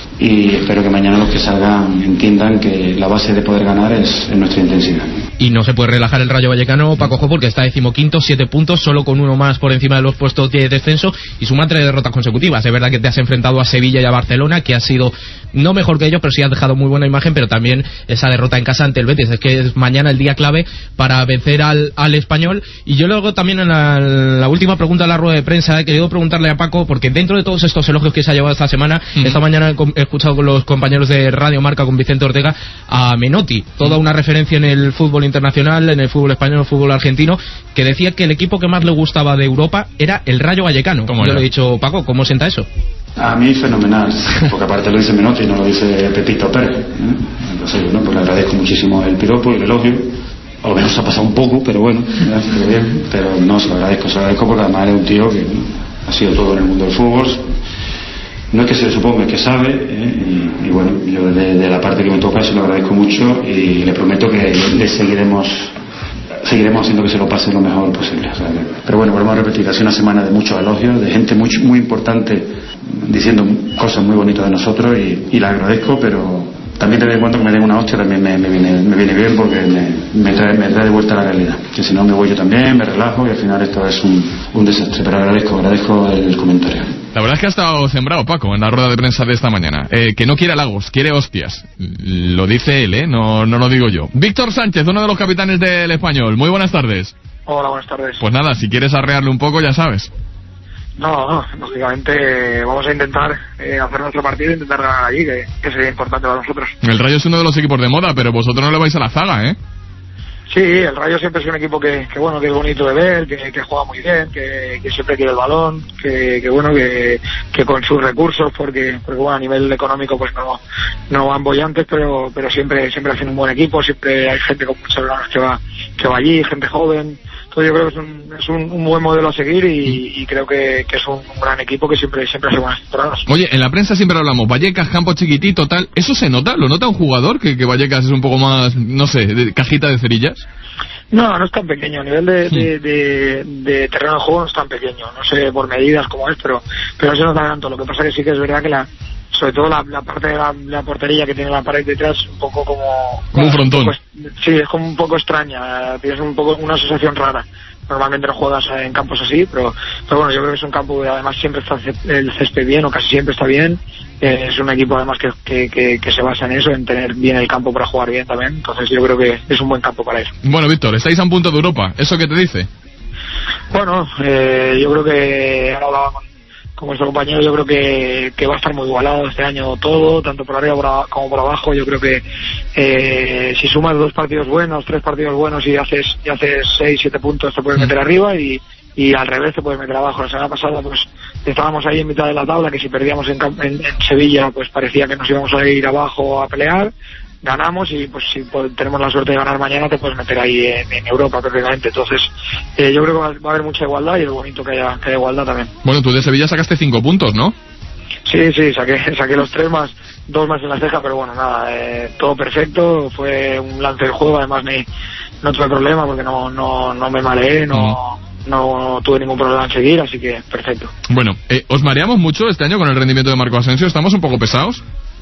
y espero que mañana los que salgan entiendan que la base de poder ganar es nuestra intensidad. Y no se puede relajar el Rayo Vallecano, Paco Jo, porque está 15º, 7 puntos, solo con uno más por encima de los puestos de descenso, y suma 3 derrotas consecutivas. Es verdad que te has enfrentado a Sevilla y a Barcelona, que ha sido no mejor que ellos, pero sí has dejado muy buena imagen, pero también esa derrota en casa ante el Betis. Es que es mañana el día clave para vencer al Español. Y yo luego también en la última pregunta de la rueda de prensa he querido preguntarle a Paco, porque dentro de todos estos elogios que se ha llevado esta semana, esta mañana he escuchado con los compañeros de Radio Marca, con Vicente Ortega, a Menotti, toda una referencia en el fútbol internacional, en el fútbol español, en el fútbol argentino, que decía que el equipo que más le gustaba de Europa era el Rayo Vallecano. Yo le he dicho, Paco, ¿cómo sienta eso? A mí fenomenal, porque aparte lo dice Menotti y no lo dice Pepito Pérez, entonces pues le agradezco muchísimo el piropo y el elogio. A lo mejor se ha pasado un poco, pero bueno, pero no, se lo agradezco porque además es un tío que ha sido todo en el mundo del fútbol. No es que se suponga, es que sabe, y bueno, yo de la parte que me toca se lo agradezco mucho, y le prometo que le seguiremos haciendo que se lo pase lo mejor posible. Pero bueno, volvemos a repetir, ha sido una semana de muchos elogios, de gente muy importante diciendo cosas muy bonitas de nosotros, y la agradezco, pero también de vez en cuando que me den una hostia también me viene bien, porque me trae de vuelta a la realidad, que si no me voy yo también, me relajo, y al final esto es un desastre. Pero agradezco el comentario. La verdad es que ha estado sembrado, Paco, en la rueda de prensa de esta mañana. Que no quiere halagos, quiere hostias. Lo dice él, no lo digo yo. Víctor Sánchez, uno de los capitanes del Español. Muy buenas tardes. Hola, buenas tardes. Pues nada, si quieres arrearle un poco, ya sabes. No, lógicamente vamos a intentar hacer nuestro partido e intentar ganar allí, que sería importante para nosotros. El Rayo es uno de los equipos de moda, pero vosotros no le vais a la zaga, ¿eh? Sí, el Rayo siempre es un equipo que bueno, que es bonito de ver, que juega muy bien, que siempre quiere el balón, que bueno, que con sus recursos, porque bueno, a nivel económico pues no van bollantes, pero siempre hacen un buen equipo, siempre hay gente con muchas ganas que va allí, gente joven. Entonces yo creo que es un buen modelo a seguir, y creo que es un gran equipo que siempre hace buenas temporadas. Oye, en la prensa siempre hablamos, Vallecas, campo chiquitito, tal. ¿Eso se nota? ¿Lo nota un jugador? Que Vallecas es un poco más, no sé, de cajita de cerillas. No es tan pequeño. A nivel de terreno de juego no es tan pequeño. No sé por medidas cómo es, pero no se nota tanto. Lo que pasa que sí que es verdad que sobre todo la parte de la portería, que tiene la pared detrás, un poco como un frontón. Sí, es como un poco extraña, tienes un poco una sensación rara. Normalmente no juegas en campos así, pero bueno, yo creo que es un campo que además siempre está el césped bien, o casi siempre está bien. Es un equipo además que se basa en eso, en tener bien el campo para jugar bien también. Entonces yo creo que es un buen campo para eso. Bueno, Víctor, estáis a un punto de Europa. ¿Eso qué te dice? Bueno, yo creo que ahora hablaba con nuestro compañero, yo creo que va a estar muy igualado este año todo, tanto por arriba como por abajo. Yo creo que si sumas 2 partidos buenos, 3 partidos buenos, y haces 6, 7 puntos, te puedes meter arriba, y al revés te puedes meter abajo. La semana pasada pues estábamos ahí en mitad de la tabla, que si perdíamos en Sevilla pues parecía que nos íbamos a ir abajo a pelear. Ganamos, y pues si tenemos la suerte de ganar mañana te puedes meter ahí en Europa perfectamente. Entonces yo creo que va a haber mucha igualdad, y es bonito que haya igualdad también. Bueno, tú de Sevilla sacaste 5 puntos, ¿no? Sí, saqué los 3 más, 2 más en la ceja, pero bueno, nada, todo perfecto. Fue un lance del juego, además no tuve problema porque no me mareé, no tuve ningún problema en seguir, así que perfecto. Bueno, ¿os mareamos mucho este año con el rendimiento de Marco Asensio? ¿Estamos un poco pesados?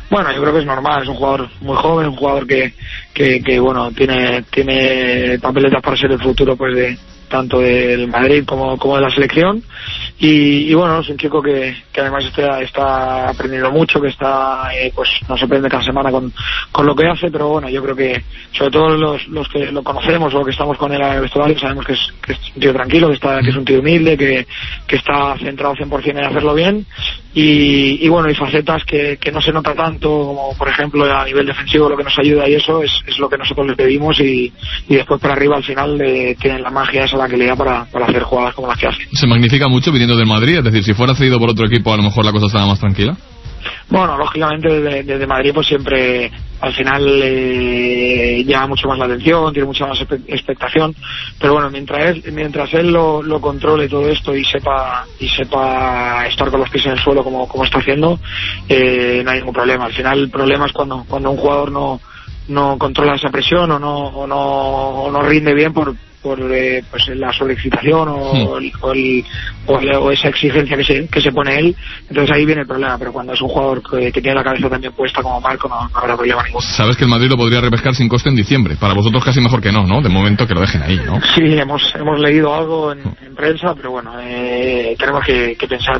Bueno, yo creo que es normal, es un jugador muy joven, un jugador que bueno, tiene papeletas para ser el futuro pues de tanto del Madrid como de la selección y bueno, es un chico que además está aprendiendo mucho, que está pues nos sorprende cada semana con lo que hace, pero bueno, yo creo que sobre todo los que lo conocemos o que estamos con él en el vestuario sabemos que es un tío tranquilo, que es un tío humilde, que está centrado 100% en hacerlo bien y bueno, y facetas que no se nota tanto, como por ejemplo a nivel defensivo, lo que nos ayuda y eso es lo que nosotros le pedimos y después por arriba al final tienen la magia esa la que le da para hacer jugadas como las que hace. Se magnifica mucho viniendo del Madrid, es decir, si fuera cedido por otro equipo a lo mejor la cosa estaba más tranquila. Bueno, lógicamente desde Madrid pues siempre al final llama mucho más la atención, tiene mucha más expectación, pero bueno, mientras él lo controle todo esto y sepa estar con los pies en el suelo como está haciendo, no hay ningún problema. Al final el problema es cuando un jugador no controla esa presión o no rinde bien por pues la sobreexcitación o esa exigencia que se pone él, entonces ahí viene el problema, pero cuando es un jugador que tiene la cabeza también puesta como Marco no habrá problema ninguno. Sabes que el Madrid lo podría repescar sin coste en diciembre, para vosotros casi mejor que no, de momento que lo dejen ahí, ¿no? Sí, hemos leído algo en prensa, pero bueno, tenemos que pensar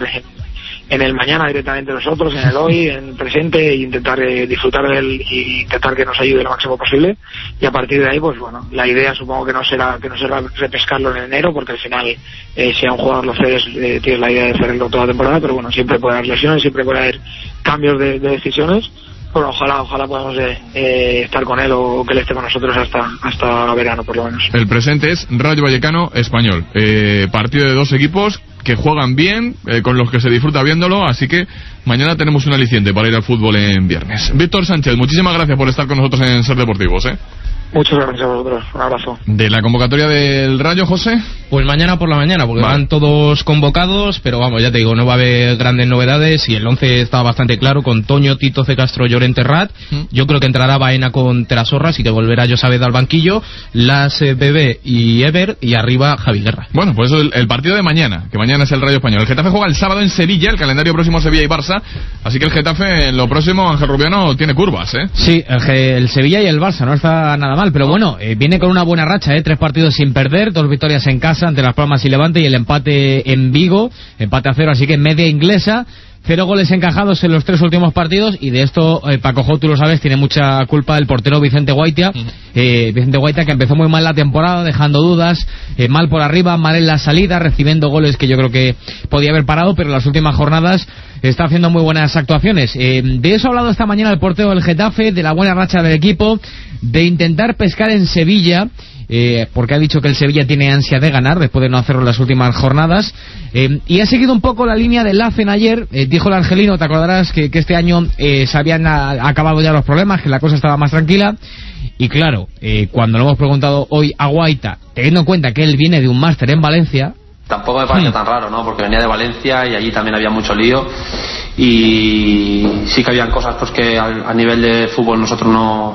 en el mañana directamente nosotros, en el hoy, en el presente, e intentar disfrutar de él y intentar que nos ayude lo máximo posible, y a partir de ahí pues bueno, la idea supongo que no será repescarlo en enero, porque al final si a un jugador lo cedes tienes la idea de hacerlo toda la temporada, pero bueno, siempre puede haber lesiones, siempre puede haber cambios de decisiones. Bueno, ojalá podamos estar con él o que él esté con nosotros hasta verano por lo menos. El presente es Rayo Vallecano Español, partido de dos equipos que juegan bien, con los que se disfruta viéndolo, así que mañana tenemos un aliciente para ir al fútbol en viernes. Víctor Sánchez, muchísimas gracias por estar con nosotros en Ser Deportivos. Muchas gracias a vosotros, un abrazo. ¿De la convocatoria del Rayo, José? Pues mañana por la mañana, porque van todos convocados, pero vamos, ya te digo, no va a haber grandes novedades y el 11 está bastante claro, con Toño, Tito, C. Castro, Llorente, Rat. Yo creo que entrará Baena con Terasorra, así que volverá Josabed al banquillo, Las, Bebé y Ever, y arriba Javi Guerra. Bueno, pues eso el partido de mañana, que mañana es el Rayo Español. El Getafe juega el sábado en Sevilla, el calendario próximo Sevilla y Barça, así que el Getafe en lo próximo, Ángel Rubiano, tiene curvas, Sí, el Sevilla y el Barça no está nada mal, pero bueno, viene con una buena racha, 3 partidos sin perder, 2 victorias en casa ante Las Palmas y Levante, y el empate en Vigo, empate a 0, así que media inglesa. 0 goles encajados en los 3 últimos partidos, y de esto Paco Jo, tú lo sabes, tiene mucha culpa el portero Vicente Guaita. Vicente Guaita, que empezó muy mal la temporada, dejando dudas, mal por arriba, mal en la salida, recibiendo goles que yo creo que podía haber parado, pero en las últimas jornadas está haciendo muy buenas actuaciones. De eso ha hablado esta mañana el portero del Getafe, de la buena racha del equipo, de intentar pescar en Sevilla, porque ha dicho que el Sevilla tiene ansia de ganar después de no hacerlo en las últimas jornadas, y ha seguido un poco la línea del Lacen ayer. Dijo el argelino, te acordarás que este año se habían acabado ya los problemas, que la cosa estaba más tranquila, y claro, cuando le hemos preguntado hoy a Guaita, teniendo en cuenta que él viene de un máster en Valencia, tampoco me parece tan raro, ¿no? Porque venía de Valencia y allí también había mucho lío, y sí que habían cosas pues que a nivel de fútbol nosotros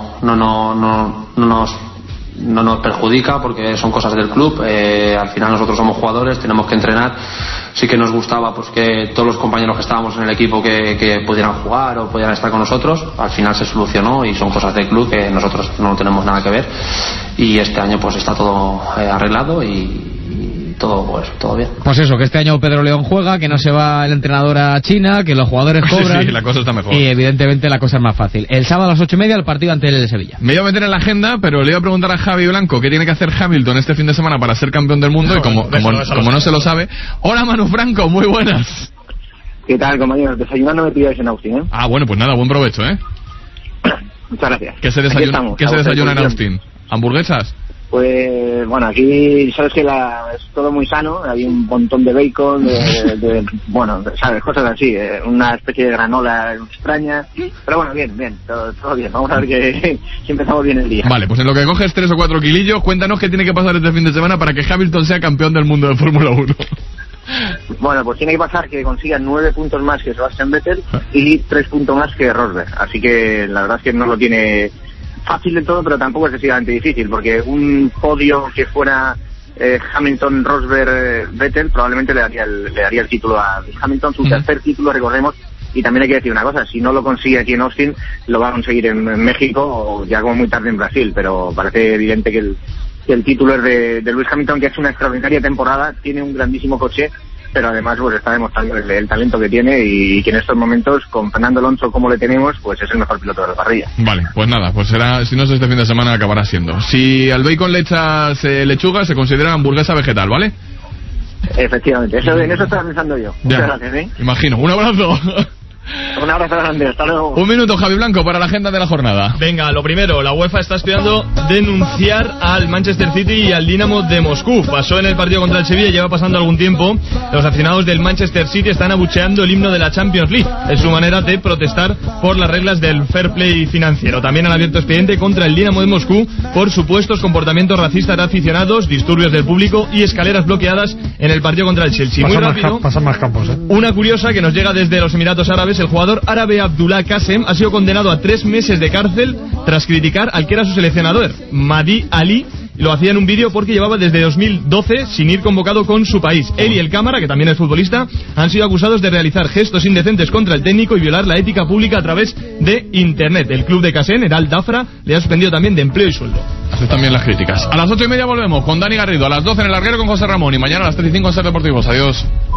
no nos perjudica, porque son cosas del club. Al final nosotros somos jugadores, tenemos que entrenar. Sí que nos gustaba pues que todos los compañeros que estábamos en el equipo que pudieran jugar o pudieran estar con nosotros. Al final se solucionó y son cosas del club que nosotros no tenemos nada que ver, y este año pues está todo arreglado y todo bien. Pues eso, que este año Pedro León juega, que no se va el entrenador a China, que los jugadores cobran. Sí, la cosa está mejor. Y evidentemente la cosa es más fácil. El sábado a las 8:30 el partido ante el Sevilla. Me iba a meter en la agenda, pero le iba a preguntar a Javi Blanco qué tiene que hacer Hamilton este fin de semana para ser campeón del mundo, y como no se lo sabe. Hola, Manu Franco, muy buenas. ¿Qué tal, compañeros? Desayunando me pilláis en Austin, ¿eh? Ah, bueno, pues nada, buen provecho, Muchas gracias. ¿Qué se desayuna en Austin? ¿Hamburguesas? Pues bueno, aquí sabes que es todo muy sano, hay un montón de bacon, bueno, sabes, cosas así, una especie de granola extraña, pero bueno, bien, todo bien, vamos a ver si empezamos bien el día. Vale, pues en lo que coges 3 o 4 kilillos, cuéntanos qué tiene que pasar este fin de semana para que Hamilton sea campeón del mundo de Fórmula 1. Bueno, pues tiene que pasar que consiga 9 puntos más que Sebastian Vettel y 3 puntos más que Rosberg, así que la verdad es que no lo tiene fácil de todo, pero tampoco es excesivamente difícil, porque un podio que fuera Hamilton, Rosberg, Vettel probablemente le daría el título a Hamilton, su tercer título, recordemos, Y también hay que decir una cosa, si no lo consigue aquí en Austin, lo va a conseguir en México o ya como muy tarde en Brasil, pero parece evidente que el título es de Lewis Hamilton, que ha hecho una extraordinaria temporada, tiene un grandísimo coche, pero además pues está demostrando el talento que tiene y que en estos momentos con Fernando Alonso como le tenemos, pues es el mejor piloto de la parrilla. Vale, pues nada, pues será, si no es este fin de semana, acabará siendo. Si al bacon le echas lechuga, se considera hamburguesa vegetal, ¿vale? Efectivamente, en eso estaba pensando yo. Ya. Muchas gracias, ¿eh? Imagino. Un abrazo. Un abrazo grande, hasta luego. Un minuto, Javi Blanco, para la agenda de la jornada. Venga, lo primero, la UEFA está estudiando denunciar al Manchester City y al Dinamo de Moscú. Pasó en el partido contra el Sevilla, lleva pasando algún tiempo. Los aficionados del Manchester City están abucheando el himno de la Champions League. Es su manera de protestar por las reglas del fair play financiero. También han abierto expediente contra el Dinamo de Moscú por supuestos comportamientos racistas de aficionados, disturbios del público y escaleras bloqueadas en el partido contra el Chelsea. Muy rápido, pasan más campos, ¿eh? una curiosa que nos llega desde los Emiratos Árabes. El jugador árabe Abdullah Qasem ha sido condenado a 3 meses de cárcel tras criticar al que era su seleccionador, Mahdi Ali. Lo hacía en un vídeo porque llevaba desde 2012 sin ir convocado con su país. Él y el cámara, que también es futbolista, han sido acusados de realizar gestos indecentes contra el técnico y violar la ética pública a través de Internet. El club de Qasem, el Al Dafra, le ha suspendido también de empleo y sueldo. Aceptan bien las críticas. A las 8:30 volvemos con Dani Garrido, a las 12 en el larguero con José Ramón y mañana a las 3:05 en Ser Deportivos. Adiós.